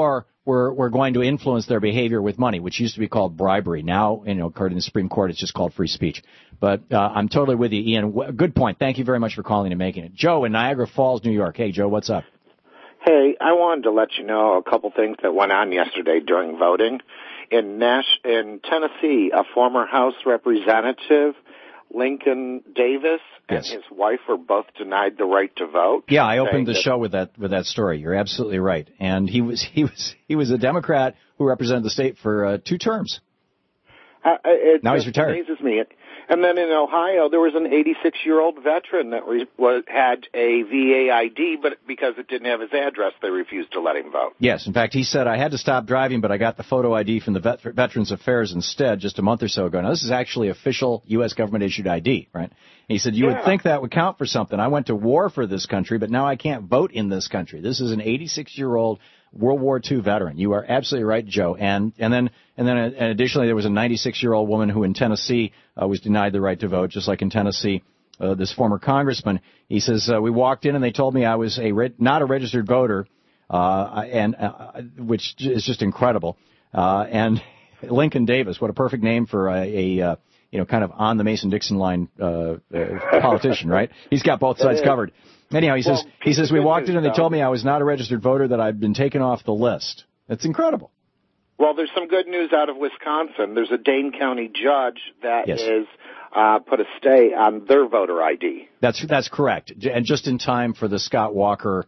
B: we're, we're going to influence their behavior with money, which used to be called bribery. Now, you know, according to the Supreme Court, it's just called free speech. But uh, I'm totally with you, Ian. Good point. Thank you very mumuch for calling and making it. Joe in Niagara Falls, New York. Hey, Joe, what's up?
N: Hey, I wanted to let you know a couple things that went on yesterday during voting. In Nash, in Tennessee, a former House representative, Lincoln Davis,
B: yes.
N: and his wife were both denied the right to vote.
B: Yeah, I opened the
N: that,
B: show with that with that story. You're absolutely right. And he was he was he was a Democrat who represented the state for uh, two terms.
N: Uh, it
B: now
N: just
B: he's retired.
N: Amazes me. And then in Ohio, there was an eighty-six-year-old veteran that re- was, had a V A I D, but because it didn't have his address, they refused to let him vote.
B: Yes, in fact, he said, I had to stop driving, but I got the photo I D from the vet- Veterans Affairs instead just a month or so ago. Now, this is actually official U S government-issued I D, right? And he said, you
N: yeah.
B: would think that would count for something. I went to war for this country, but now I can't vote in this country. This is an eighty-six-year-old World War Two veteran. You are absolutely right, Joe. And and then and then and additionally, there was a ninety-six-year-old woman who in Tennessee uh, was denied the right to vote, just like in Tennessee. Uh, this former congressman, he says, uh, we walked in and they told me I was a re- not a registered voter, uh, and uh, which is just incredible. Uh, and Lincoln Davis, what a perfect name for a, a uh, you know kind of on the Mason-Dixon line uh, uh, politician, right? He's got both sides covered. Anyhow, he well, says, he says, we walked in and they told me I was not a registered voter, that I'd been taken off the list. That's incredible.
N: Well, there's some good news out of Wisconsin. There's a Dane County judge that
B: yes.
N: is uh, put a stay on their voter I D.
B: That's that's correct. And just in time for the Scott Walker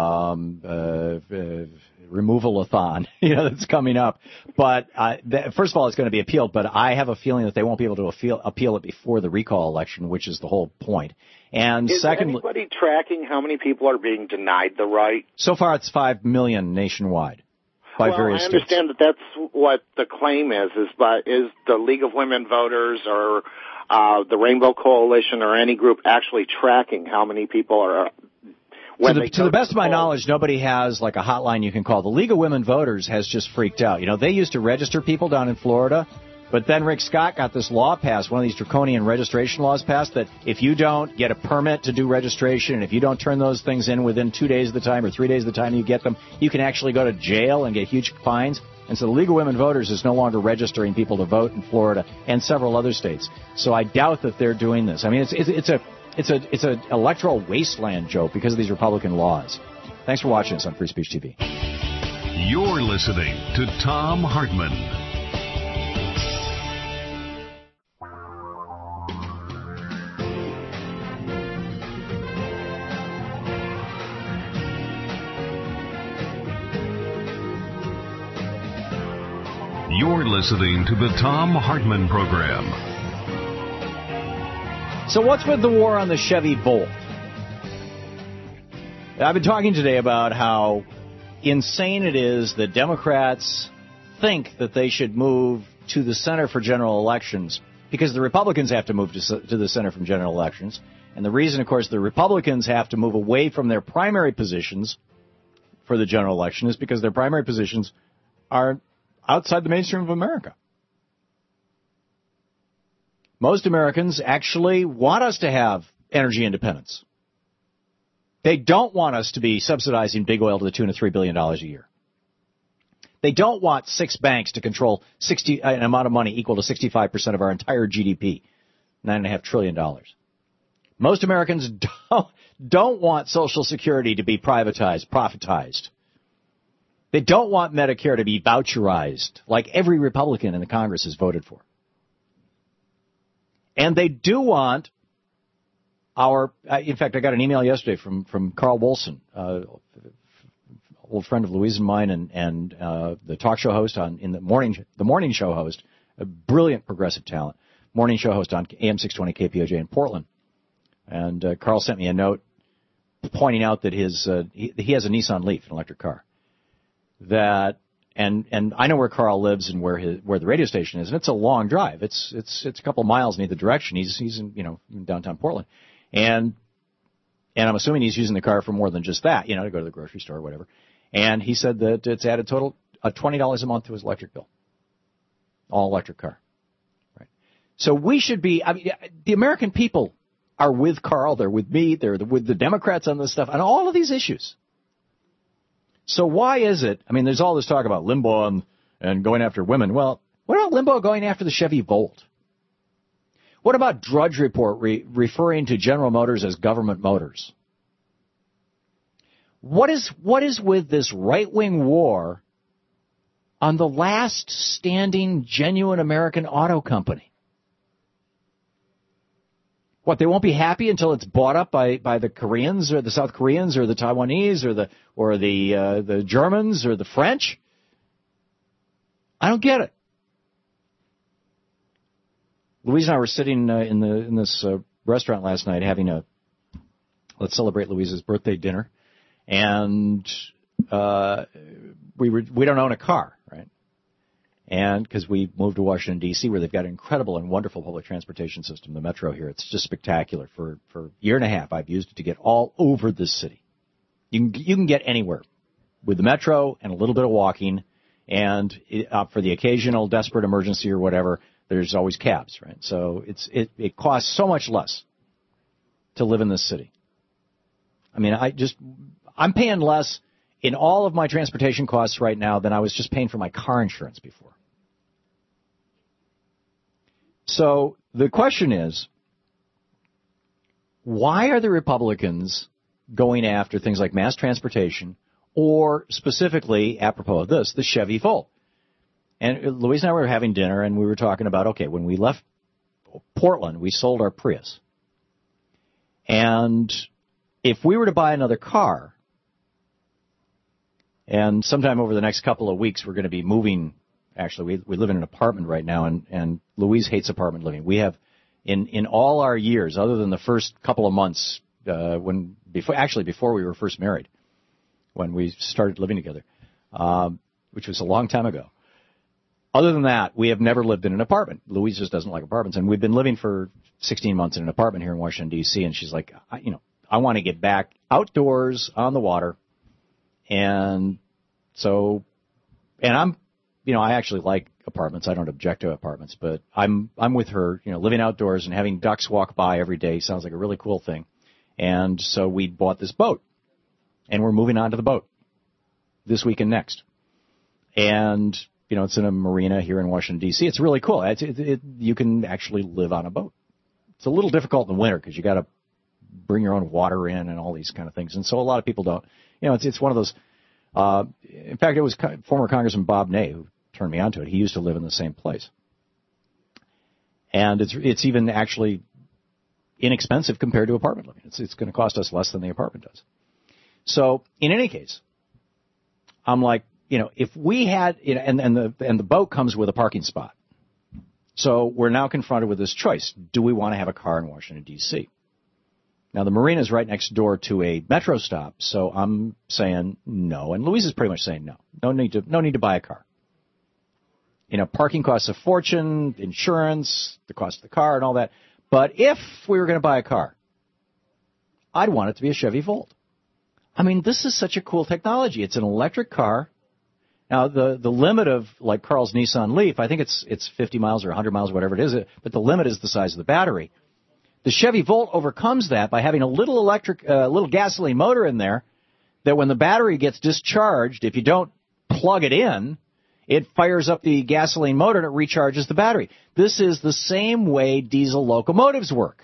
B: um, uh, uh, removal-a-thon, you know, that's coming up. But uh, th- first of all, it's going to be appealed, but I have a feeling that they won't be able to appeal, appeal it before the recall election, which is the whole point. And
N: is
B: secondly,
N: anybody tracking how many people are being denied the right?
B: So far, it's five million nationwide by
N: well,
B: various
N: I understand
B: states.
N: that that's what the claim is. Is but is the League of Women Voters or uh, the Rainbow Coalition or any group actually tracking how many people are? When
B: to the,
N: they
B: to the best of my
N: poll?
B: knowledge, nobody has like a hotline you can call. The League of Women Voters has just freaked out. You know, they used to register people down in Florida. But then Rick Scott got this law passed, one of these draconian registration laws passed, that if you don't get a permit to do registration, and if you don't turn those things in within two days of the time or three days of the time you get them, you can actually go to jail and get huge fines. And so the League of Women Voters is no longer registering people to vote in Florida and several other states. So I doubt that they're doing this. I mean, it's it's, it's a it's a it's an electoral wasteland, Joe, because of these Republican laws. Thanks for watching us on Free Speech T V.
A: You're listening to Thom Hartmann. You're listening to the Thom Hartmann Program.
B: So what's with the war on the Chevy Volt? I've been talking today about how insane it is that Democrats think that they should move to the center for general elections because the Republicans have to move to, to the center from general elections. And the reason, of course, the Republicans have to move away from their primary positions for the general election is because their primary positions are outside the mainstream of America. Most Americans actually want us to have energy independence. They don't want us to be subsidizing big oil to the tune of three billion dollars a year. They don't want six banks to control sixty an amount of money equal to sixty-five percent of our entire G D P, nine point five trillion dollars. Most Americans don't, don't want Social Security to be privatized, profitized. They don't want Medicare to be voucherized, like every Republican in the Congress has voted for. And they do want our, uh, in fact, I got an email yesterday from, from Carl Wolson, uh, old friend of Louise and mine, and, and uh, the talk show host on in the morning, the morning show host, a brilliant progressive talent, morning show host on A M six twenty K P O J in Portland. And uh, Carl sent me a note pointing out that his uh, he, he has a Nissan Leaf, an electric car. That and and I know where Carl lives and where his where the radio station is, and it's a long drive. It's it's it's a couple of miles in either direction. He's he's in you know in downtown Portland, and and I'm assuming he's using the car for more than just that, you know, to go to the grocery store or whatever. And he said that it's added total uh, twenty dollars a month to his electric bill, all electric car. Right. So we should be. I mean, the American people are with Carl. They're with me. They're with the Democrats on this stuff on all of these issues. So why is it, I mean, there's all this talk about Limbaugh and, and going after women. Well, what about Limbaugh going after the Chevy Volt? What about Drudge Report re- referring to General Motors as government motors? What is what is with this right-wing war on the last standing genuine American auto company? What, they won't be happy until it's bought up by, by the Koreans or the South Koreans or the Taiwanese or the or the uh, the Germans or the French? I don't get it. Louise and I were sitting uh, in the in this uh, restaurant last night having a let's celebrate Louise's birthday dinner, and uh, we were we don't own a car, right? And because we moved to Washington, D C, where they've got an incredible and wonderful public transportation system, the Metro here. It's just spectacular. For, for a year and a half, I've used it to get all over this city. You can, you can get anywhere with the Metro and a little bit of walking, and it, uh, for the occasional desperate emergency or whatever, there's always cabs, right? So it's it, it costs so much less to live in this city. I mean, I just I'm paying less in all of my transportation costs right now than I was just paying for my car insurance before. So the question is, why are the Republicans going after things like mass transportation or specifically, apropos of this, the Chevy Volt? And Louise and I were having dinner, and we were talking about, okay, when we left Portland, we sold our Prius. And if we were to buy another car, and sometime over the next couple of weeks, we're going to be moving. Actually, we we live in an apartment right now, and, and Louise hates apartment living. We have, in, in all our years, other than the first couple of months, uh, when before actually before we were first married, when we started living together, um, which was a long time ago. Other than that, we have never lived in an apartment. Louise just doesn't like apartments, and we've been living for sixteen months in an apartment here in Washington, D C, and she's like, I, you know, I want to get back outdoors on the water, and so, and I'm, you know, I actually like apartments. I don't object to apartments, but I'm I'm with her, you know, living outdoors and having ducks walk by every day sounds like a really cool thing. And so we bought this boat, and we're moving on to the boat this week and next. And, you know, it's in a marina here in Washington, D C. It's really cool. It's, it, it, you can actually live on a boat. It's a little difficult in the winter because you got to bring your own water in and all these kind of things. And so a lot of people don't. You know, it's it's one of those. Uh, in fact, it was former Congressman Bob Ney who turned me on to it. He used to live in the same place. And it's it's even actually inexpensive compared to apartment living. It's it's going to cost us less than the apartment does. So in any case, I'm like, you know, if we had, you know, and, and the and the boat comes with a parking spot. So we're now confronted with this choice. Do we want to have a car in Washington, D C? Now, the marina is right next door to a metro stop, so I'm saying no. And Louise is pretty much saying no. No need to, no need to buy a car. You know, parking costs a fortune, insurance, the cost of the car and all that. But if we were going to buy a car, I'd want it to be a Chevy Volt. I mean, this is such a cool technology. It's an electric car. Now, the, the limit of, like Carl's Nissan Leaf, I think it's it's fifty miles or one hundred miles, whatever it is, but the limit is the size of the battery. The Chevy Volt overcomes that by having a little electric, a uh, little gasoline motor in there that when the battery gets discharged, if you don't plug it in, it fires up the gasoline motor and it recharges the battery. This is the same way diesel locomotives work.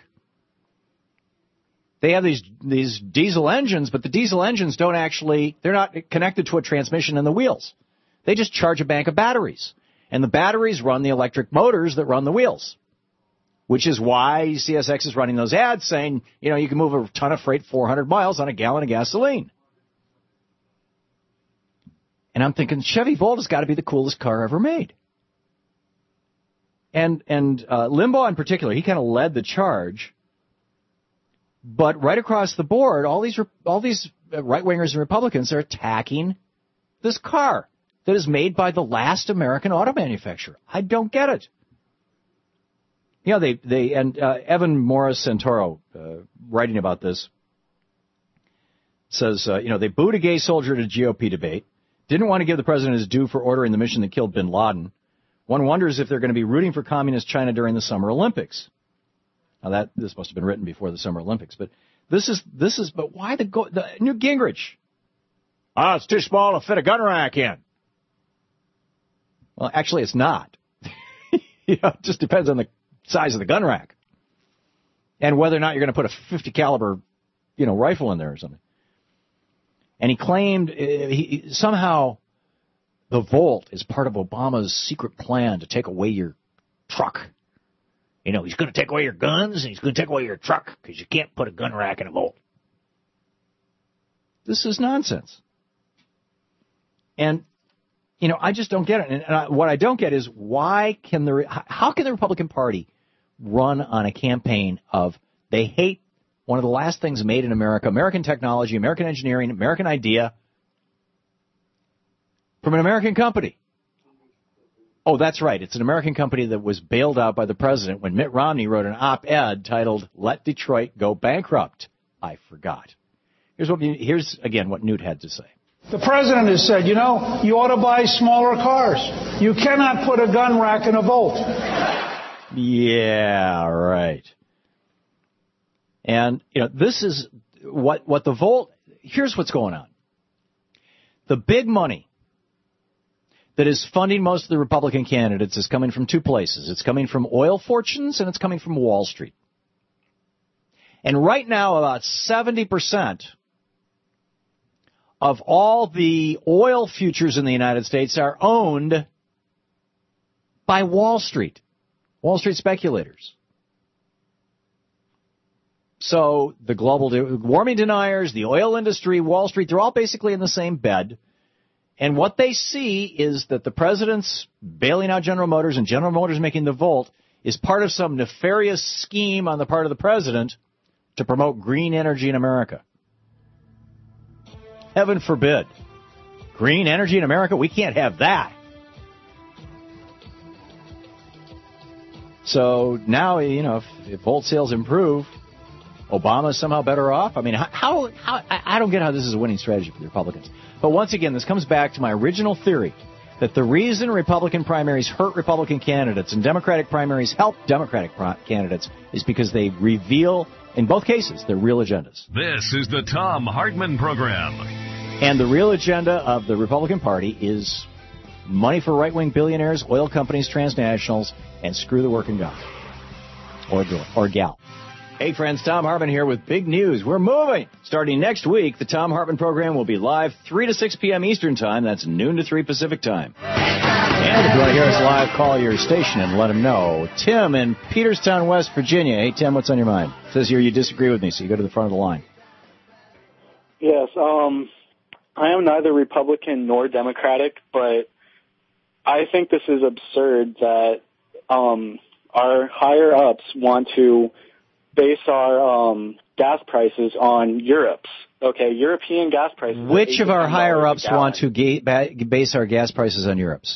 B: They have these these diesel engines, but the diesel engines don't actually, they're not connected to a transmission in the wheels. They just charge a bank of batteries. And the batteries run the electric motors that run the wheels. Which is why C S X is running those ads saying, you know, you can move a ton of freight four hundred miles on a gallon of gasoline. And I'm thinking Chevy Volt has got to be the coolest car ever made. And and uh, Limbaugh in particular, he kind of led the charge. But right across the board, all these all these right-wingers and Republicans are attacking this car that is made by the last American auto manufacturer. I don't get it. You know, they, they and uh, Evan Morris Santoro, uh, writing about this, says, uh, you know, they booed a gay soldier at a G O P debate, didn't want to give the president his due for ordering the mission that killed bin Laden. One wonders if they're going to be rooting for communist China during the Summer Olympics. Now, that this must have been written before the Summer Olympics, but this is, this is, but why the, go, the Newt Gingrich? Oh, it's too small to fit a gun rack in. Well, actually, it's not. You know, it just depends on the size of the gun rack and whether or not you're going to put a fifty caliber, you know, rifle in there or something. And he claimed uh, he, somehow the Volt is part of Obama's secret plan to take away your truck. You know, he's going to take away your guns and he's going to take away your truck because you can't put a gun rack in a Volt. This is nonsense. And, you know, I just don't get it. And I, what I don't get is why can the, how can the Republican Party run on a campaign of they hate one of the last things made in America, American technology, American engineering, American idea, from an American company. Oh, that's right. It's an American company that was bailed out by the president when Mitt Romney wrote an op-ed titled, "Let Detroit Go Bankrupt." I forgot. Here's what, here's again what Newt had to say.
O: The president has said, you know, you ought to buy smaller cars. You cannot put a gun rack in a Volt.
B: Yeah, right. And, you know, this is what, what the Volt, here's what's going on. The big money that is funding most of the Republican candidates is coming from two places. It's coming from oil fortunes and it's coming from Wall Street. And right now, about seventy percent of all the oil futures in the United States are owned by Wall Street, Wall Street speculators. So the global de- warming deniers, the oil industry, Wall Street, they're all basically in the same bed. And what they see is that the president's bailing out General Motors and General Motors making the Volt is part of some nefarious scheme on the part of the president to promote green energy in America. Heaven forbid. Green energy in America? We can't have that. So now, you know, if, if Volt sales improve, Obama's somehow better off. I mean, how, how, I don't get how this is a winning strategy for the Republicans. But once again, this comes back to my original theory that the reason Republican primaries hurt Republican candidates and Democratic primaries help Democratic candidates is because they reveal, in both cases, their real agendas.
A: This is the Thom Hartmann Program.
B: And the real agenda of the Republican Party is money for right-wing billionaires, oil companies, transnationals, and screw the working guy. Or girl. Or gal. Hey, friends, Thom Hartmann here with big news. We're moving. Starting next week, the Thom Hartmann Program will be live three to six p.m. Eastern Time. That's noon to three Pacific Time. And if you want to hear us live, call your station and let them know. Tim in Peterstown, West Virginia. Hey, Tim, what's on your mind? It says here you disagree with me, so you go to the front of the line.
P: Yes, um, I am neither Republican nor Democratic, but I think this is absurd that um, our higher-ups want to base our um, gas prices on Europe's. Okay, European gas prices.
B: Which of our higher-ups want to ga- ba- base our gas prices on Europe's?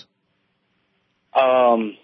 P: Um,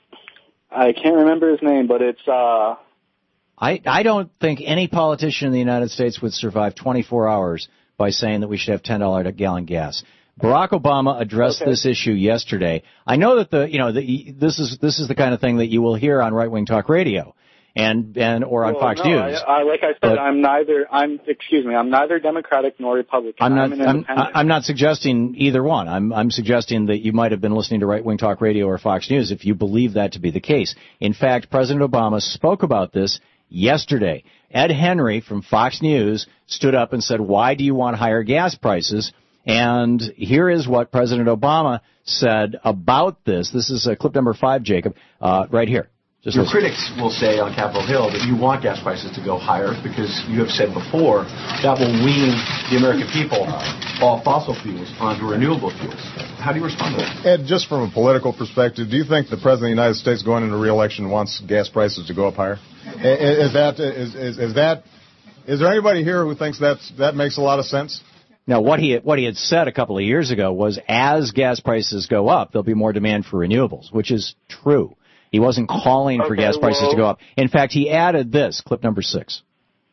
P: I can't remember his name, but it's... Uh,
B: I, I don't think any politician in the United States would survive twenty-four hours by saying that we should have ten dollars a gallon gas. Barack Obama addressed okay. this issue yesterday. I know that the you know the, this is this is the kind of thing that you will hear on right-wing talk radio and and or on
P: well,
B: Fox
P: no,
B: News.
P: I, I, like I said,
B: but
P: I'm neither. I'm excuse me. I'm neither Democratic nor Republican.
B: I'm not.
P: I'm,
B: an I'm, I'm not suggesting either one. I'm I'm suggesting that you might have been listening to right-wing talk radio or Fox News if you believe that to be the case. In fact, President Obama spoke about this yesterday. Ed Henry from Fox News stood up and said, "Why do you want higher gas prices?" And here is what President Obama said about this. This is uh, clip number five, Jacob, uh, right here.
Q: Just Your listen. Critics will say on Capitol Hill that you want gas prices to go higher because you have said before that will wean the American people off fossil fuels onto renewable fuels. How do you respond to that?
L: Ed, just from a political perspective, do you think the President of the United States going into re-election wants gas prices to go up higher? Is that, is, is, is that, is there anybody here who thinks that's, that makes a lot of sense?
B: Now, what he what he had said a couple of years ago was as gas prices go up, there'll be more demand for renewables, which is true. He wasn't calling for okay, gas prices well, to go up. In fact, he added this, clip number six.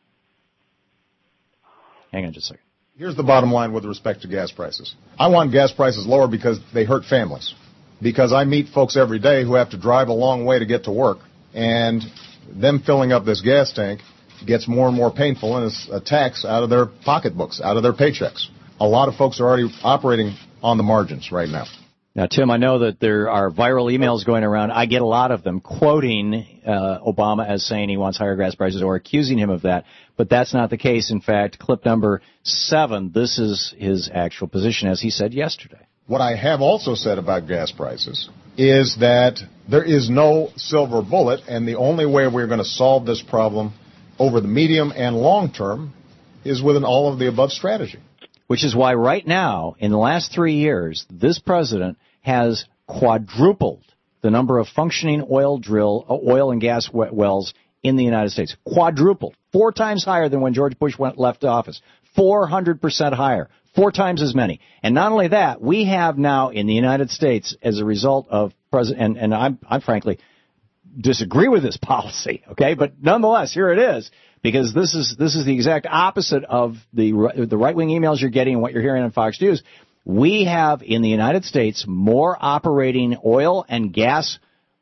B: Hang on just a second.
L: Here's the bottom line with respect to gas prices. I want gas prices lower because they hurt families. Because I meet folks every day who have to drive a long way to get to work, and them filling up this gas tank gets more and more painful, and it's a tax out of their pocketbooks, out of their paychecks. a lot of folks are already operating on the margins right now.
B: Now, Tim, I know that there are viral emails going around. I get a lot of them quoting uh, Obama as saying he wants higher gas prices or accusing him of that, but that's not the case. In fact, clip number seven, this is his actual position, as he said yesterday.
L: What I have also said about gas prices is that there is no silver bullet, and the only way we're going to solve this problem over the medium and long term is with an all-of-the-above strategy.
B: Which is why right now, in the last three years, this president has quadrupled the number of functioning oil drill, oil and gas wells in the United States. Quadrupled. Four times higher than when George Bush went left office. four hundred percent higher. Four times as many. And not only that, we have now in the United States, as a result of President, and, and I'm, I'm frankly disagree with this policy, okay? But nonetheless, here it is, because this is this is the exact opposite of the the right-wing emails you're getting and what you're hearing on Fox News. We have in the United States more operating oil and gas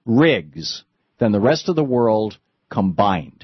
B: rigs than the rest of the world combined.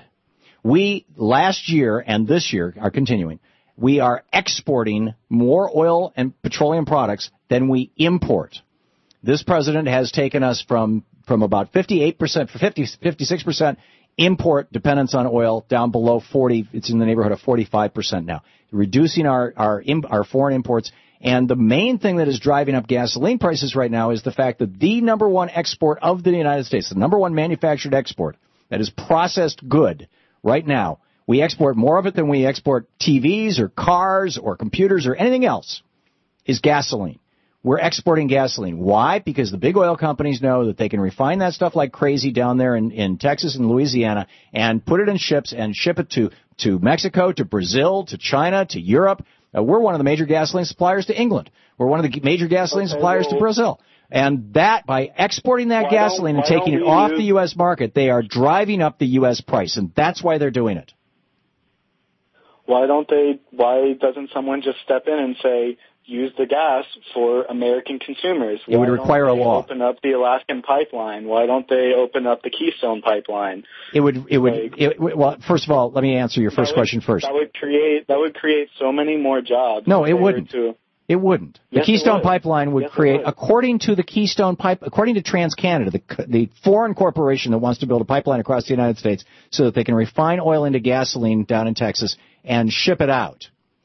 B: We, last year and this year, are continuing, we are exporting more oil and petroleum products than we import. This president has taken us from, from about fifty-eight percent, fifty, fifty-six percent import dependence on oil down below forty. It's in the neighborhood of forty-five percent now, reducing our, our, our foreign imports. And the main thing that is driving up gasoline prices right now is the fact that the number one export of the United States, the number one manufactured export that is processed good right now, we export more of it than we export T Vs or cars or computers or anything else, is gasoline. We're exporting gasoline. Why? Because the big oil companies know that they can refine that stuff like crazy down there in, in Texas and Louisiana and put it in ships and ship it to, to Mexico, to Brazil, to China, to Europe. Uh, we're one of the major gasoline suppliers to England. We're one of the major gasoline okay, suppliers well, to Brazil. And that, by exporting that gasoline and taking it off use... the U S market, they are driving up the U S price, and that's why they're doing it.
P: Why don't they, why doesn't someone just step in and say, use the gas for American consumers?
B: It would require a law.
P: Open up the Alaskan pipeline. Why don't they open up the Keystone pipeline?
B: It would. It would. Like, it, well, first of all, let me answer your first
P: would,
B: question first.
P: That would create. That would create so many more jobs.
B: No, it wouldn't.
P: To,
B: it wouldn't. The
P: yes,
B: Keystone
P: would.
B: Pipeline would
P: yes,
B: create,
P: would.
B: according to the Keystone Pipe, according to TransCanada, the the foreign corporation that wants to build a pipeline across the United States so that they can refine oil into gasoline down in Texas and ship it out.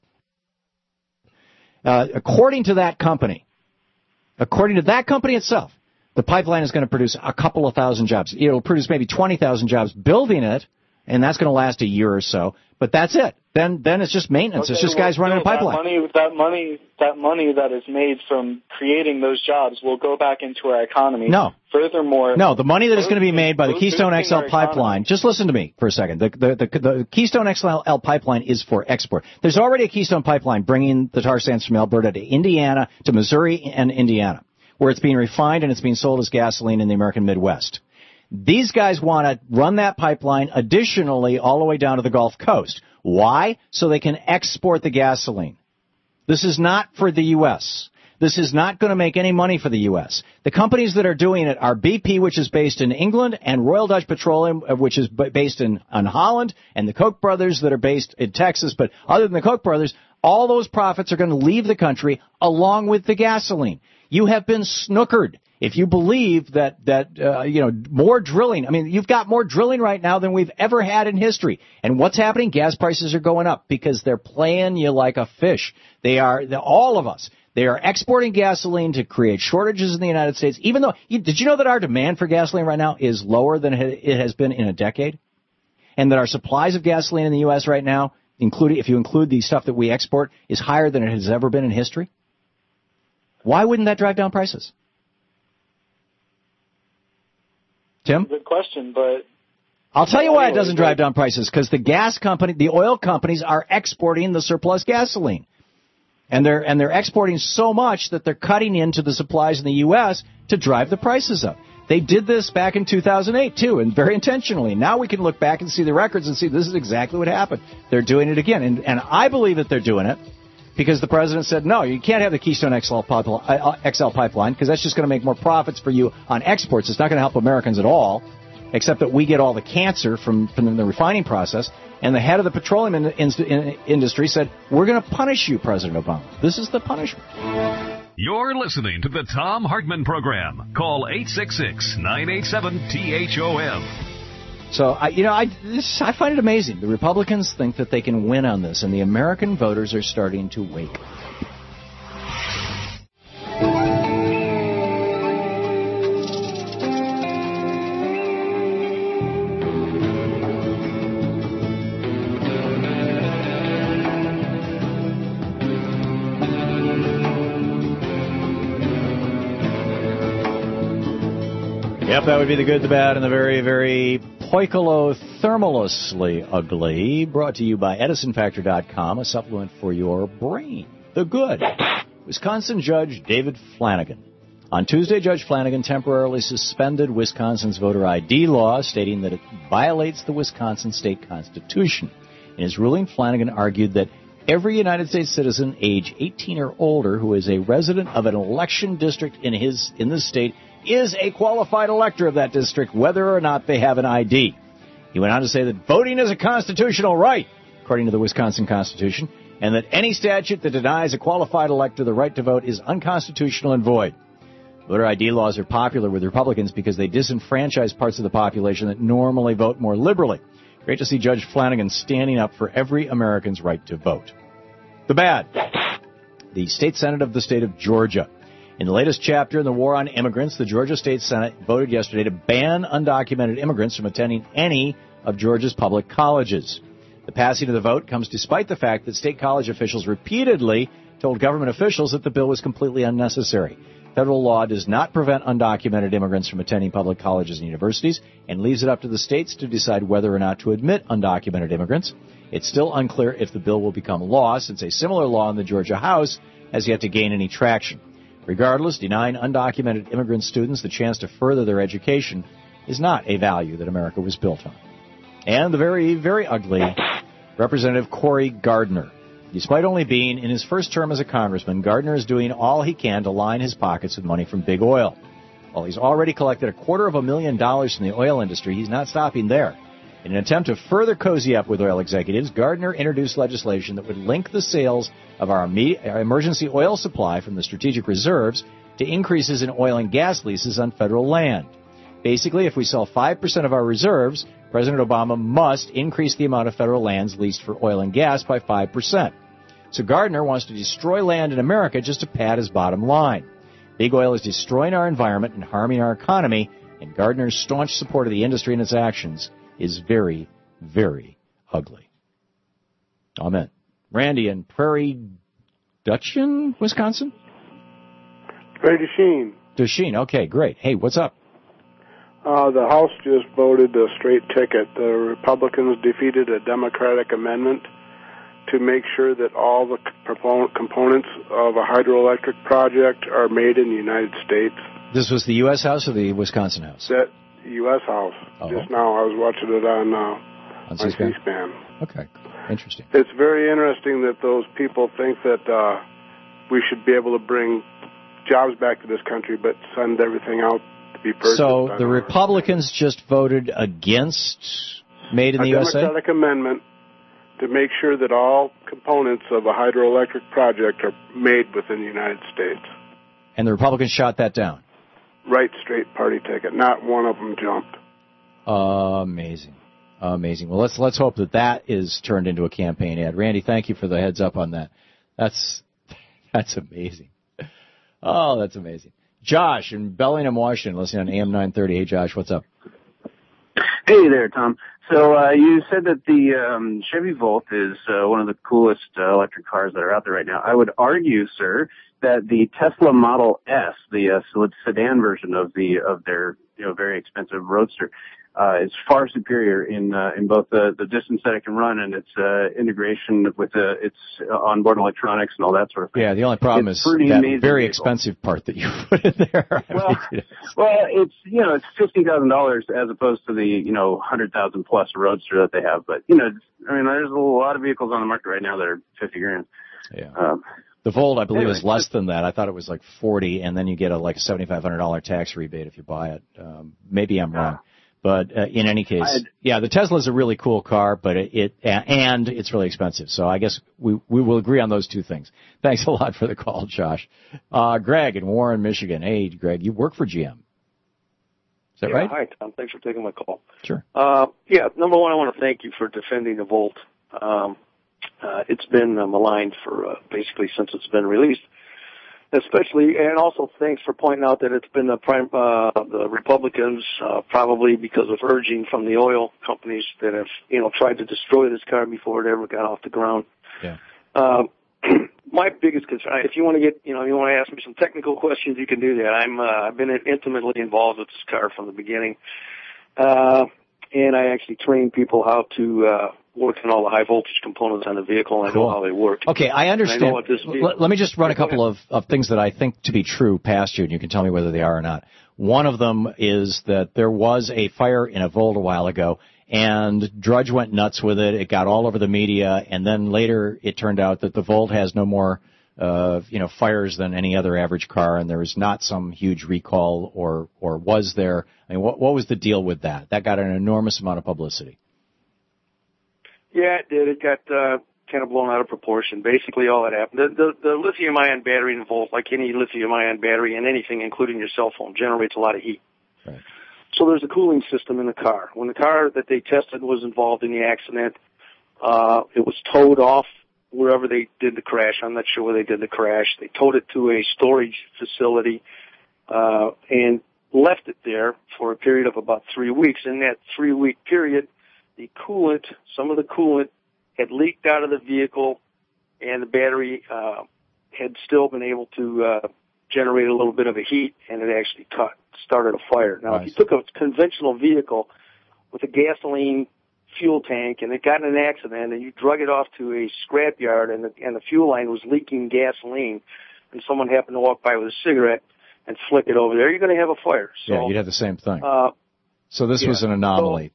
B: Uh, according to that company, according to that company itself, the pipeline is going to produce a couple of thousand jobs. It'll produce maybe twenty thousand jobs building it, and that's going to last a year or so. But that's it. Then, then it's just maintenance.
P: Okay,
B: it's just
P: well,
B: guys running
P: no,
B: a pipeline.
P: That money, that money, that money that is made from creating those jobs will go back into our economy.
B: No.
P: Furthermore,
B: no, the money that is going to be made by the Keystone X L pipeline. Just listen to me for a second. The, the, the, the Keystone X L pipeline is for export. There's already a Keystone pipeline bringing the tar sands from Alberta to Indiana, to Missouri and Indiana, where it's being refined and it's being sold as gasoline in the American Midwest. These guys want to run that pipeline additionally all the way down to the Gulf Coast. Why? So they can export the gasoline. This is not for the U S. This is not going to make any money for the U S. The companies that are doing it are B P, which is based in England, and Royal Dutch Petroleum, which is based in, in Holland, and the Koch brothers that are based in Texas. But other than the Koch brothers, all those profits are going to leave the country along with the gasoline. You have been snookered. If you believe that, that uh, you know, more drilling, I mean, you've got more drilling right now than we've ever had in history. And what's happening? Gas prices are going up because they're playing you like a fish. They are, all of us, they are exporting gasoline to create shortages in the United States, even though, did you know that our demand for gasoline right now is lower than it has been in a decade? And that our supplies of gasoline in the U S right now, including, if you include the stuff that we export, is higher than it has ever been in history? Why wouldn't that drive down prices? Tim?
P: Good question, but...
B: I'll tell you why it doesn't drive down prices, because the gas company, the oil companies are exporting the surplus gasoline. And they're, and they're exporting so much that they're cutting into the supplies in the U S to drive the prices up. They did this back in two thousand eight, too, and very intentionally. Now we can look back and see the records and see this is exactly what happened. They're doing it again. And, and I believe that they're doing it because the president said, no, you can't have the Keystone X L pipeline because that's just going to make more profits for you on exports. It's not going to help Americans at all. except that we get all the cancer from, from the refining process. And the head of the petroleum in, in, in, industry said, we're going to punish you, President Obama. This is the punishment.
A: You're listening to the Thom Hartmann Program. Call eight six six, nine eight seven, T H O M.
B: So, I, you know, I, this, I find it amazing. The Republicans think that they can win on this, and the American voters are starting to wake. Yep, that would be the good, the bad, and the very, very poikilothermalously ugly. Brought to you by Edison Factor dot com, a supplement for your brain. The good. Wisconsin Judge David Flanagan. On Tuesday, Judge Flanagan temporarily suspended Wisconsin's voter I D law, stating that it violates the Wisconsin state constitution. In his ruling, Flanagan argued that every United States citizen age eighteen or older who is a resident of an election district in his in this state is a qualified elector of that district, whether or not they have an I D. He went on to say that voting is a constitutional right, according to the Wisconsin Constitution, and that any statute that denies a qualified elector the right to vote is unconstitutional and void. Voter I D laws are popular with Republicans because they disenfranchise parts of the population that normally vote more liberally. Great to see Judge Flanagan standing up for every American's right to vote. The bad. The State Senate of the state of Georgia. In the latest chapter in the war on immigrants, the Georgia State Senate voted yesterday to ban undocumented immigrants from attending any of Georgia's public colleges. The passing of the vote comes despite the fact that state college officials repeatedly told government officials that the bill was completely unnecessary. Federal law does not prevent undocumented immigrants from attending public colleges and universities and leaves it up to the states to decide whether or not to admit undocumented immigrants. It's still unclear if the bill will become law, since a similar law in the Georgia House has yet to gain any traction. Regardless, denying undocumented immigrant students the chance to further their education is not a value that America was built on. And the very, very ugly Representative Cory Gardner. Despite only being in his first term as a congressman, Gardner is doing all he can to line his pockets with money from big oil. While he's already collected a quarter of a million dollars from the oil industry, he's not stopping there. In an attempt to further cozy up with oil executives, Gardner introduced legislation that would link the sales of our emergency oil supply from the strategic reserves to increases in oil and gas leases on federal land. Basically, if we sell five percent of our reserves, President Obama must increase the amount of federal lands leased for oil and gas by five percent. So Gardner wants to destroy land in America just to pad his bottom line. Big oil is destroying our environment and harming our economy, and Gardner's staunch support of the industry and its actions is very, very ugly. Amen. Randy in Prairie Dutchin, Wisconsin?
R: Prairie Dutchine.
B: Dutchine, okay, great. Hey, what's up?
R: Uh, the House just voted a straight ticket. The Republicans defeated a Democratic amendment to make sure that all the component, components of a hydroelectric project are made in the United States.
B: This was the U S House or the Wisconsin House?
R: That U S House. Oh. Just now I was watching it on, uh, on C-SPAN. C-SPAN.
B: Okay, interesting.
R: It's very interesting that those people think that uh, we should be able to bring jobs back to this country but send everything out to be purchased.
B: So the Republicans just voted against Made in the U S A?
R: A Democratic amendment to make sure that all components of a hydroelectric project are made within the United States.
B: And the Republicans shot that down?
R: Right, straight party ticket. Not one of them jumped.
B: Uh, amazing. Amazing. Well, let's let's hope that that is turned into a campaign ad. Randy, thank you for the heads up on that. That's that's amazing. Oh, that's amazing. Josh in Bellingham, Washington, listening on A M nine thirty. Hey, Josh, what's up?
S: Hey there, Tom. So uh, you said that the um, Chevy Volt is uh, one of the coolest uh, electric cars that are out there right now. I would argue, sir, that the Tesla Model S, the uh, sedan version of the of their you know very expensive Roadster, uh, is far superior in uh, in both the, the distance that it can run and its uh, integration with the, its uh, onboard electronics and all that sort of thing.
B: Yeah, the only problem
S: it's
B: is that very
S: vehicle.
B: expensive part that you put in there.
S: Well, well, it's you know it's fifty thousand dollars as opposed to the you know hundred thousand plus Roadster that they have. But you know, I mean, there's a lot of vehicles on the market right now that are fifty grand.
B: Yeah.
S: Um,
B: The Volt, I believe,
S: anyway,
B: is less than that. I thought it was like forty, and then you get a like a seventy-five hundred dollars tax rebate if you buy it. Um, maybe I'm wrong. But uh, in any case,
T: I'd,
B: yeah, the Tesla is a really cool car, but it, it and it's really expensive. So I guess we we will agree on those two things. Thanks a lot for the call, Josh. Uh, Greg in Warren, Michigan. Hey, Greg, you work for G M. Is that
U: yeah,
B: right?
U: Hi, Tom. Thanks for taking my call.
B: Sure.
U: Uh, yeah, number one, I want to thank you for defending the Volt. Um, uh, it's been uh, maligned for uh, basically since it's been released. Especially, and also thanks for pointing out that it's been the prime, uh, the Republicans, uh, probably because of urging from the oil companies that have, you know, tried to destroy this car before it ever got off the ground.
B: Yeah.
U: Um, my biggest concern, if you want to get, you know, you want to ask me some technical questions, you can do that. I'm, uh, I've been intimately involved with this car from the beginning. Uh, and I actually train people how to, uh, work on all the high voltage components on the vehicle, and I
B: Cool.
U: know how they work.
B: Okay, I understand.
U: And I know what this vehicle,
B: let, let me just run a couple of, of things that I think to be true past you, and you can tell me whether they are or not. One of them is that there was a fire in a Volt a while ago, and Drudge went nuts with it. It got all over the media, and then later it turned out that the Volt has no more, uh, you know, fires than any other average car, and there was not some huge recall, or or was there? I mean, what what was the deal with that? That got an enormous amount of publicity.
U: Yeah, it did. It got uh, kind of blown out of proportion. Basically, all that happened. The, the, the lithium-ion battery in the Volt, like any lithium-ion battery and anything, including your cell phone, generates a lot of heat.
B: Right.
U: So there's a cooling system in the car. When the car that they tested was involved in the accident, uh, it was towed off wherever they did the crash. I'm not sure where they did the crash. They towed it to a storage facility uh, and left it there for a period of about three weeks. In that three-week period, the coolant, some of the coolant had leaked out of the vehicle, and the battery uh, had still been able to uh, generate a little bit of a heat, and it actually caught, started a fire. Now,
B: Nice.
U: if you took a conventional vehicle with a gasoline fuel tank and it got in an accident and you drug it off to a scrapyard and the, and the fuel line was leaking gasoline, and someone happened to walk by with a cigarette and flick it over there, you're going to have a fire. So,
B: Yeah, you'd have the same thing.
U: Uh,
B: So this
U: yeah.
B: was an anomaly.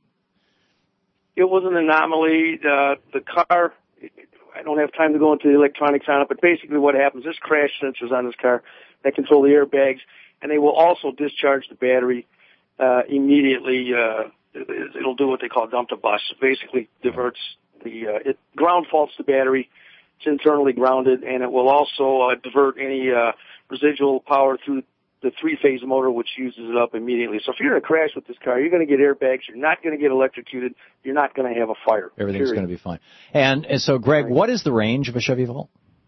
U: It was an anomaly. Uh, the car, I don't have time to go into the electronics on it, but basically what happens, there's crash sensors on this car that control the airbags, and they will also discharge the battery uh, immediately. Uh, it'll do what they call dump to bus. It basically diverts the, uh, it ground faults the battery. It's internally grounded, and it will also uh, divert any uh, residual power through the three-phase motor, which uses it up immediately. So if you're in a crash with this car, you're going to get airbags. You're not going to get electrocuted. You're not going to have a fire.
B: Everything's
U: period.
B: going to be fine. And, and so, Greg, what is the range of a Chevy Volt?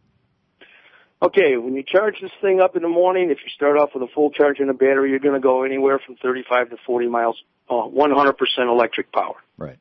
U: Okay, when you charge this thing up in the morning, if you start off with a full charge in the battery, you're going to go anywhere from thirty-five to forty miles, uh, one hundred percent electric power.
B: Right.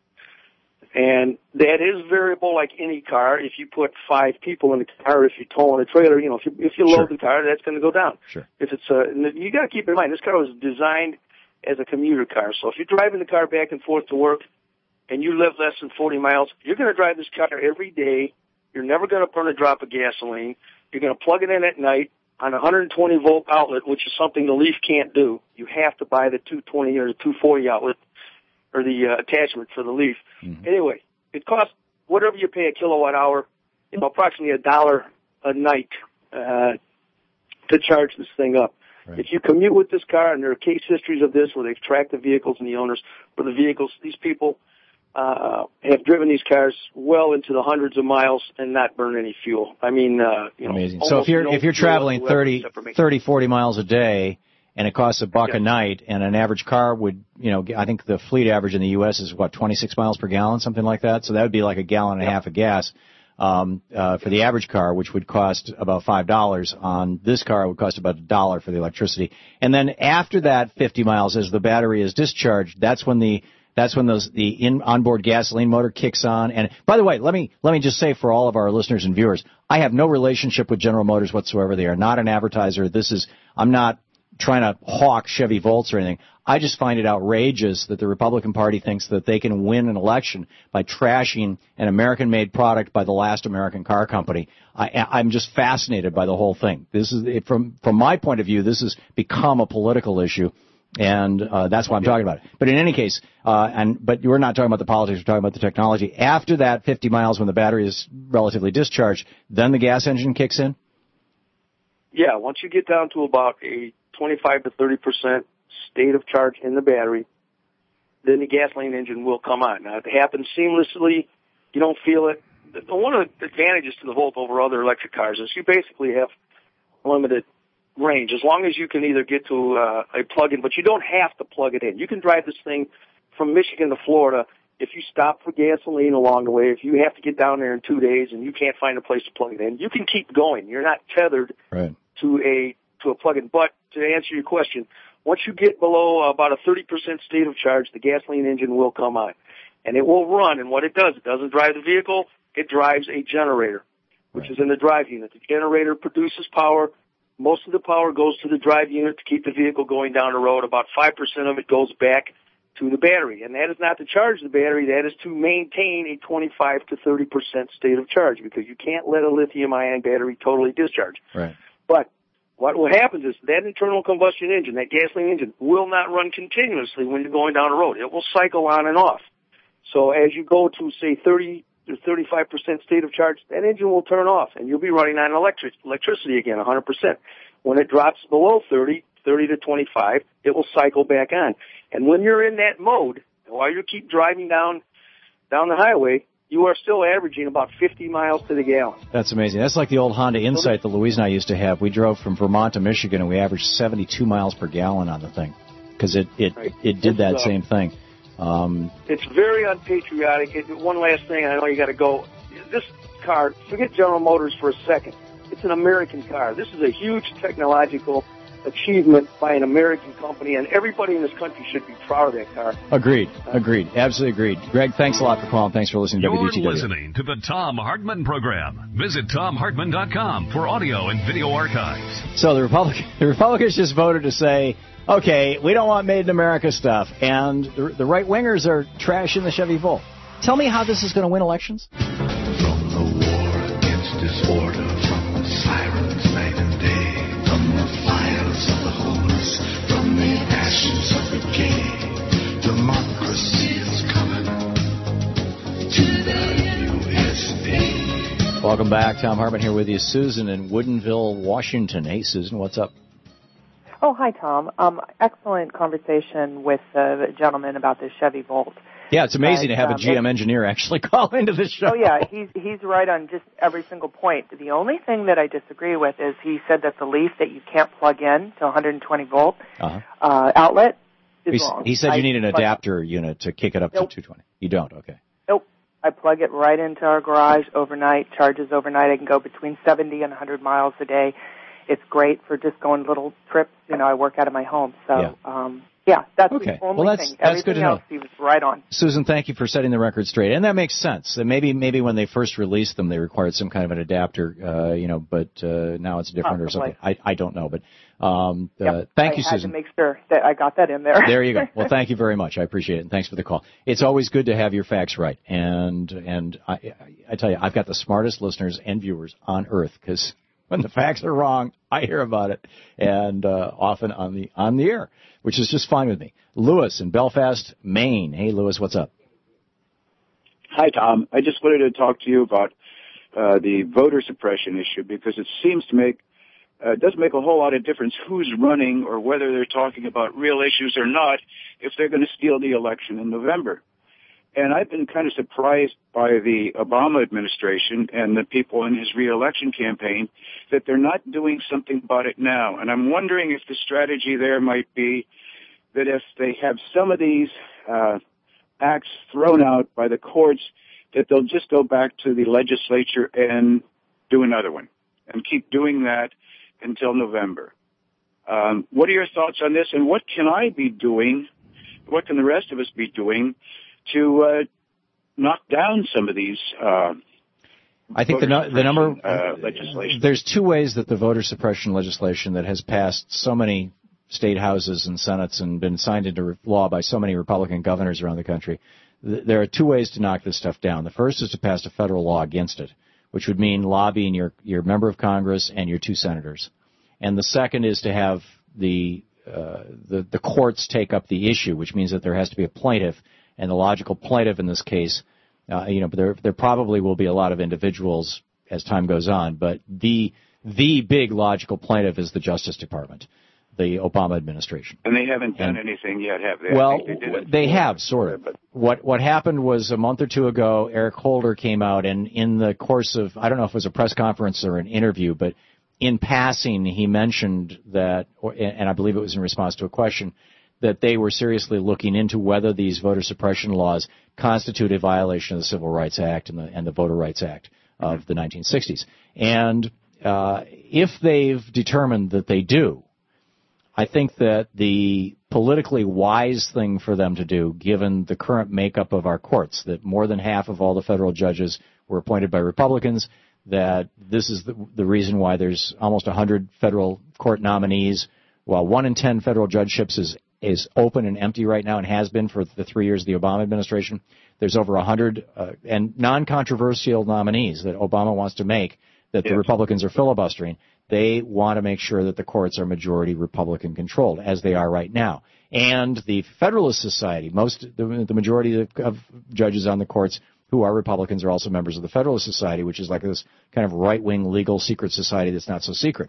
U: And that is variable like any car. If you put five people in the car, if you tow on a trailer, you know, if you, if you load
B: Sure.
U: the car, that's going to go down.
B: Sure.
U: If it's a, you got to keep in mind, this car was designed as a commuter car. So if you're driving the car back and forth to work and you live less than forty miles, you're going to drive this car every day. You're never going to burn a drop of gasoline. You're going to plug it in at night on a one hundred twenty volt outlet, which is something the Leaf can't do. You have to buy the two twenty or the two forty outlet or the uh, attachment for the Leaf.
B: Mm-hmm.
U: Anyway, it costs whatever you pay a kilowatt hour, you know, approximately a dollar a night uh, to charge this thing up.
B: Right.
U: If you commute with this car, and there are case histories of this where they've tracked the vehicles and the owners for the vehicles, these people uh, have driven these cars well into the hundreds of miles and not burned any fuel. I mean, uh, you know,
B: Amazing. So if
U: almost
B: you're
U: no
B: if you're
U: fuel
B: traveling
U: whatsoever
B: thirty,
U: except for making-
B: thirty, forty miles a day, and it costs a buck
U: Yeah.
B: a night, and an average car would, you know, I think the fleet average in the U S is what, twenty-six miles per gallon, something like that. So that would be like a gallon and a half of gas um, uh, for the average car, which would cost about five dollars. On this car, it would cost about a dollar for the electricity. And then after that fifty miles, as the battery is discharged, that's when the That's when those the in onboard gasoline motor kicks on. And by the way, let me let me just say for all of our listeners and viewers, I have no relationship with General Motors whatsoever. They are not an advertiser. This is I'm not trying to hawk Chevy Volts or anything. I just find it outrageous that the Republican Party thinks that they can win an election by trashing an American-made product by the last American car company. I, I'm just fascinated by the whole thing. This is from from my point of view, this has become a political issue. And uh, that's why I'm talking about it. But in any case, uh, and but we're not talking about the politics. We're talking about the technology. After that fifty miles, when the battery is relatively discharged, then the gas engine kicks in?
U: Yeah, once you get down to about a twenty-five to thirty percent state of charge in the battery, then the gasoline engine will come on. Now, if it happens seamlessly, you don't feel it. The, one of the advantages to the Volt over other electric cars is you basically have limited range, as long as you can either get to uh, a plug-in, but you don't have to plug it in. You can drive this thing from Michigan to Florida. If you stop for gasoline along the way, if you have to get down there in two days and you can't find a place to plug it in, you can keep going. You're not tethered
B: right.
U: to a to a plug-in. But to answer your question, once you get below about a thirty percent state of charge, the gasoline engine will come on, and it will run. And what it does, it doesn't drive the vehicle, it drives a generator, which right. is in the drive unit. The generator produces power. Most of the power goes to the drive unit to keep the vehicle going down the road. About five percent of it goes back to the battery. And that is not to charge the battery. That is to maintain a twenty-five to thirty percent state of charge, because you can't let a lithium-ion battery totally discharge.
B: Right.
U: But what what happens is that internal combustion engine, that gasoline engine, will not run continuously when you're going down the road. It will cycle on and off. So as you go to, say, thirty to thirty-five percent state of charge, that engine will turn off, and you'll be running on electric, electricity again, one hundred percent. When it drops below thirty, thirty to twenty-five, it will cycle back on. And when you're in that mode, while you keep driving down down the highway, you are still averaging about fifty miles to the gallon.
B: That's amazing. That's like the old Honda Insight that Louise and I used to have. We drove from Vermont to Michigan, and we averaged seventy-two miles per gallon on the thing, because it, it,
U: right.
B: it did that
U: it's, uh,
B: same thing. Um,
U: it's very unpatriotic. It, one last thing, I know you got to go. This car, forget General Motors for a second. It's an American car. This is a huge technological achievement by an American company, and everybody in this country should be proud of that car.
B: Agreed. Agreed. Absolutely agreed. Greg, thanks a lot for calling. Thanks for listening to
A: You're
B: W D T W.
A: listening to the Tom Hartman Program. Visit tom hartman dot com for audio and video archives.
B: So the Republic, the Republicans just voted to say, okay, we don't want Made in America stuff, and the, the right-wingers are trashing the Chevy Volt. Tell me how this is going to win elections.
H: From the war against disorder, from the sirens night and day, from the fires of the homeless, from the ashes of the gay, democracy is coming to the U S A.
B: Welcome back. Tom Hartman here with you. Susan in Woodinville, Washington. Hey, Susan, what's up?
T: Oh, hi, Tom. Um, excellent conversation with uh, the gentleman about the Chevy Volt.
B: Yeah, it's amazing
T: but,
B: to have
T: um,
B: a G M engineer actually call into the show.
T: Oh, yeah, he's he's right on just every single point. The only thing that I disagree with is he said that the Leaf that you can't plug in to one hundred twenty volt
B: uh-huh.
T: uh, outlet is
B: He's,
T: wrong.
B: He said you
T: I
B: need an
T: plug,
B: adapter unit to kick it up
T: nope.
B: to two twenty. You don't? Okay.
T: Nope. I plug it right into our garage overnight, charges overnight. I can go between seventy and one hundred miles a day. It's great for just going little trips. You know, I work out of my home. So, yeah, um, yeah that's
B: okay.
T: the only
B: well, that's,
T: thing.
B: That's
T: Everything
B: good to
T: else,
B: know.
T: he was right on.
B: Susan, thank you for setting the record straight. And that makes sense. And maybe maybe when they first released them, they required some kind of an adapter, uh, you know, but uh, now it's different
T: Possibly.
B: or something. I, I don't know. But um,
T: Yep.
B: uh, thank
T: I
B: you,
T: had
B: Susan.
T: to make sure that I got that in there.
B: There you go. Well, thank you very much. I appreciate it, and thanks for the call. It's always good to have your facts right. And and I, I, I tell you, I've got the smartest listeners and viewers on earth, because when the facts are wrong, I hear about it, and uh, often on the on the air, which is just fine with me. Lewis in Belfast, Maine. Hey, Lewis, what's up?
V: Hi, Tom. I just wanted to talk to you about uh, the voter suppression issue, because it seems to make uh, it doesn't make a whole lot of difference who's running or whether they're talking about real issues or not if they're going to steal the election in November. And I've been kind of surprised by the Obama administration and the people in his reelection campaign that they're not doing something about it now. And I'm wondering if the strategy there might be that if they have some of these uh, acts thrown out by the courts, that they'll just go back to the legislature and do another one and keep doing that until November. Um, what are your thoughts on this, and what can I be doing, what can the rest of us be doing to uh, knock down some of these uh,
B: I think the, no, the number
V: uh, legislation?
B: There's two ways that the voter suppression legislation that has passed so many state houses and senates and been signed into law by so many Republican governors around the country. There are two ways to knock this stuff down. The first is to pass a federal law against it, which would mean lobbying your, your member of Congress and your two senators. And the second is to have the, uh, the, the courts take up the issue, which means that there has to be a plaintiff, and the logical plaintiff in this case, uh, you know, there, there probably will be a lot of individuals as time goes on, but the, the big logical plaintiff is the Justice Department. the Obama administration.
V: And they haven't done
B: And-
V: anything yet, have they? I
B: Well,
V: think they, did it
B: they
V: before.
B: have, sort of. What what happened was a month or two ago, Eric Holder came out, and in the course of, I don't know if it was a press conference or an interview, but in passing, he mentioned that, or, and I believe it was in response to a question, that they were seriously looking into whether these voter suppression laws constitute a violation of the Civil Rights Act and the, and the Voter Rights Act of the nineteen sixties. And uh, if they've determined that they do, I think that the politically wise thing for them to do, given the current makeup of our courts, that more than half of all the federal judges were appointed by Republicans, that this is the, the reason why there's almost one hundred federal court nominees, while one in ten federal judgeships is is open and empty right now and has been for the three years of the Obama administration. There's over one hundred uh, and non-controversial nominees that Obama wants to make that the Republicans are filibustering. They want to make sure that the courts are majority Republican controlled, as they are right now. And the Federalist Society, most the, the majority of, of judges on the courts who are Republicans are also members of the Federalist Society, which is like this kind of right-wing legal secret society that's not so secret.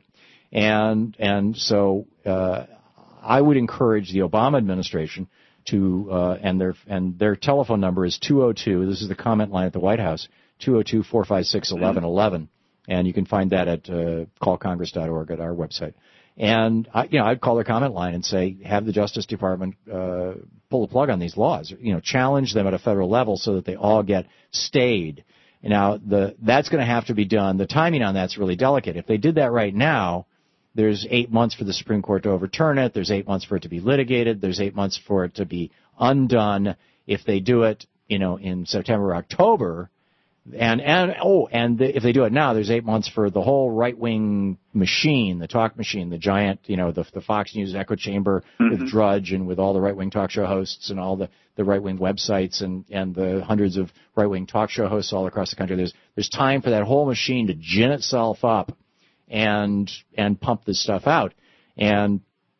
B: And and so uh, I would encourage the Obama administration to uh, and their and their telephone number is two oh two. This is the comment line at the White House, two oh two, four five six, eleven eleven. And you can find that at uh, call congress dot org at our website. And, I, you know, I'd call their comment line and say, have the Justice Department uh, pull the plug on these laws. You know, challenge them at a federal level so that they all get stayed. Now, the that's going to have to be done. The timing on that's really delicate. If they did that right now, there's eight months for the Supreme Court to overturn it. There's eight months for it to be litigated. There's eight months for it to be undone. If they do it, you know, in September or October, And, and, oh, and the, if they do it now, there's eight months for the whole right-wing machine, the talk machine, the giant, you know, the, the Fox News echo chamber mm-hmm. with Drudge and with all the right-wing talk show hosts and all the, the right-wing websites and, and the hundreds of right-wing talk show hosts all across the country. There's, there's time for that whole machine to gin itself up and, and pump this stuff out. And,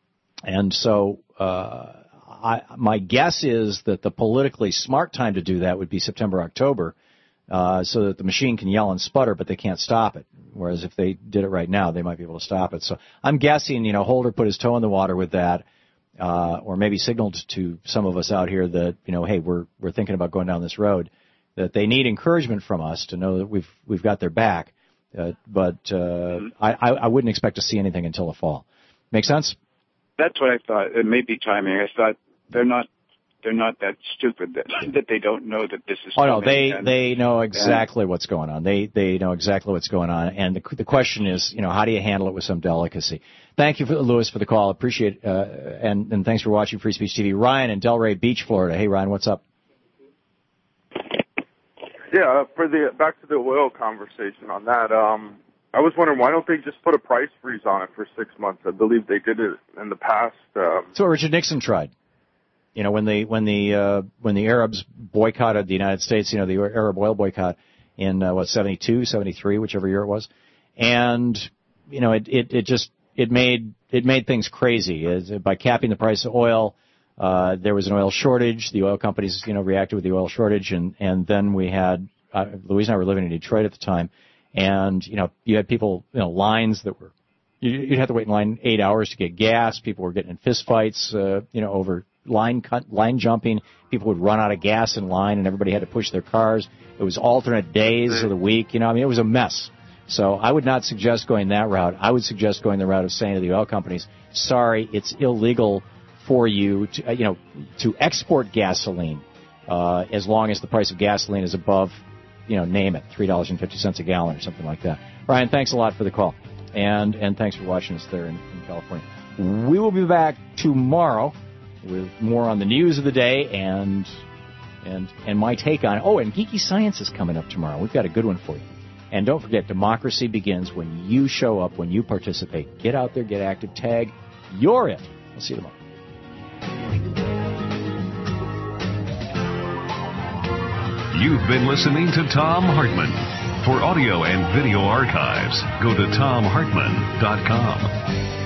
B: and so, uh, I, my guess is that the politically smart time to do that would be September, October. Uh, so that the machine can yell and sputter, but they can't stop it. Whereas if they did it right now, they might be able to stop it. So I'm guessing, you know, Holder put his toe in the water with that, uh, or maybe signaled to some of us out here that, you know, hey, we're we're thinking about going down this road, that they need encouragement from us to know that we've we've got their back. Uh, but uh, I, I wouldn't expect to see anything until the fall. Make sense?
V: That's what I thought. It may be timing. I thought they're not. They're not that stupid that that they don't know that this is.
B: Oh no, they
V: and,
B: they know exactly and, what's going on. They they know exactly what's going on, and the the question is, you know, how do you handle it with some delicacy? Thank you, for, Lewis, for the call. Appreciate it, uh, and and thanks for watching Free Speech T V. Ryan in Delray Beach, Florida. Hey, Ryan, what's up?
C: Yeah, for the back to the oil conversation on that. Um, I was wondering why don't they just put a price freeze on it for six months? I believe they did it in the past. Um,
B: That's what Richard Nixon tried. You know, when the when the uh, when the Arabs boycotted the United States, you know, the Arab oil boycott in uh, what seventy-two, seventy-three, whichever year it was, and you know, it it, it just it made it made things crazy. It, by capping the price of oil, uh, there was an oil shortage. The oil companies, you know, reacted with the oil shortage, and and then we had uh, Louise and I were living in Detroit at the time, and you know, you had people, you know, lines that were you'd have to wait in line eight hours to get gas. People were getting in fistfights, uh, you know, over line cut, line jumping. People would run out of gas in line, and everybody had to push their cars. It was alternate days of the week. You know, I mean, it was a mess. So I would not suggest going that route. I would suggest going the route of saying to the oil companies, sorry, it's illegal for you to, uh, you know, to export gasoline uh, as long as the price of gasoline is above, you know, name it, three dollars and fifty cents a gallon or something like that. Ryan, thanks a lot for the call. And, and thanks for watching us there in, in California. We will be back tomorrow with more on the news of the day and and and my take on it. Oh, and Geeky Science is coming up tomorrow. We've got a good one for you. And don't forget, democracy begins when you show up, when you participate. Get out there, get active, tag. You're it. We'll see you tomorrow.
A: You've been listening to Thom Hartmann. For audio and video archives, go to thom hartmann dot com.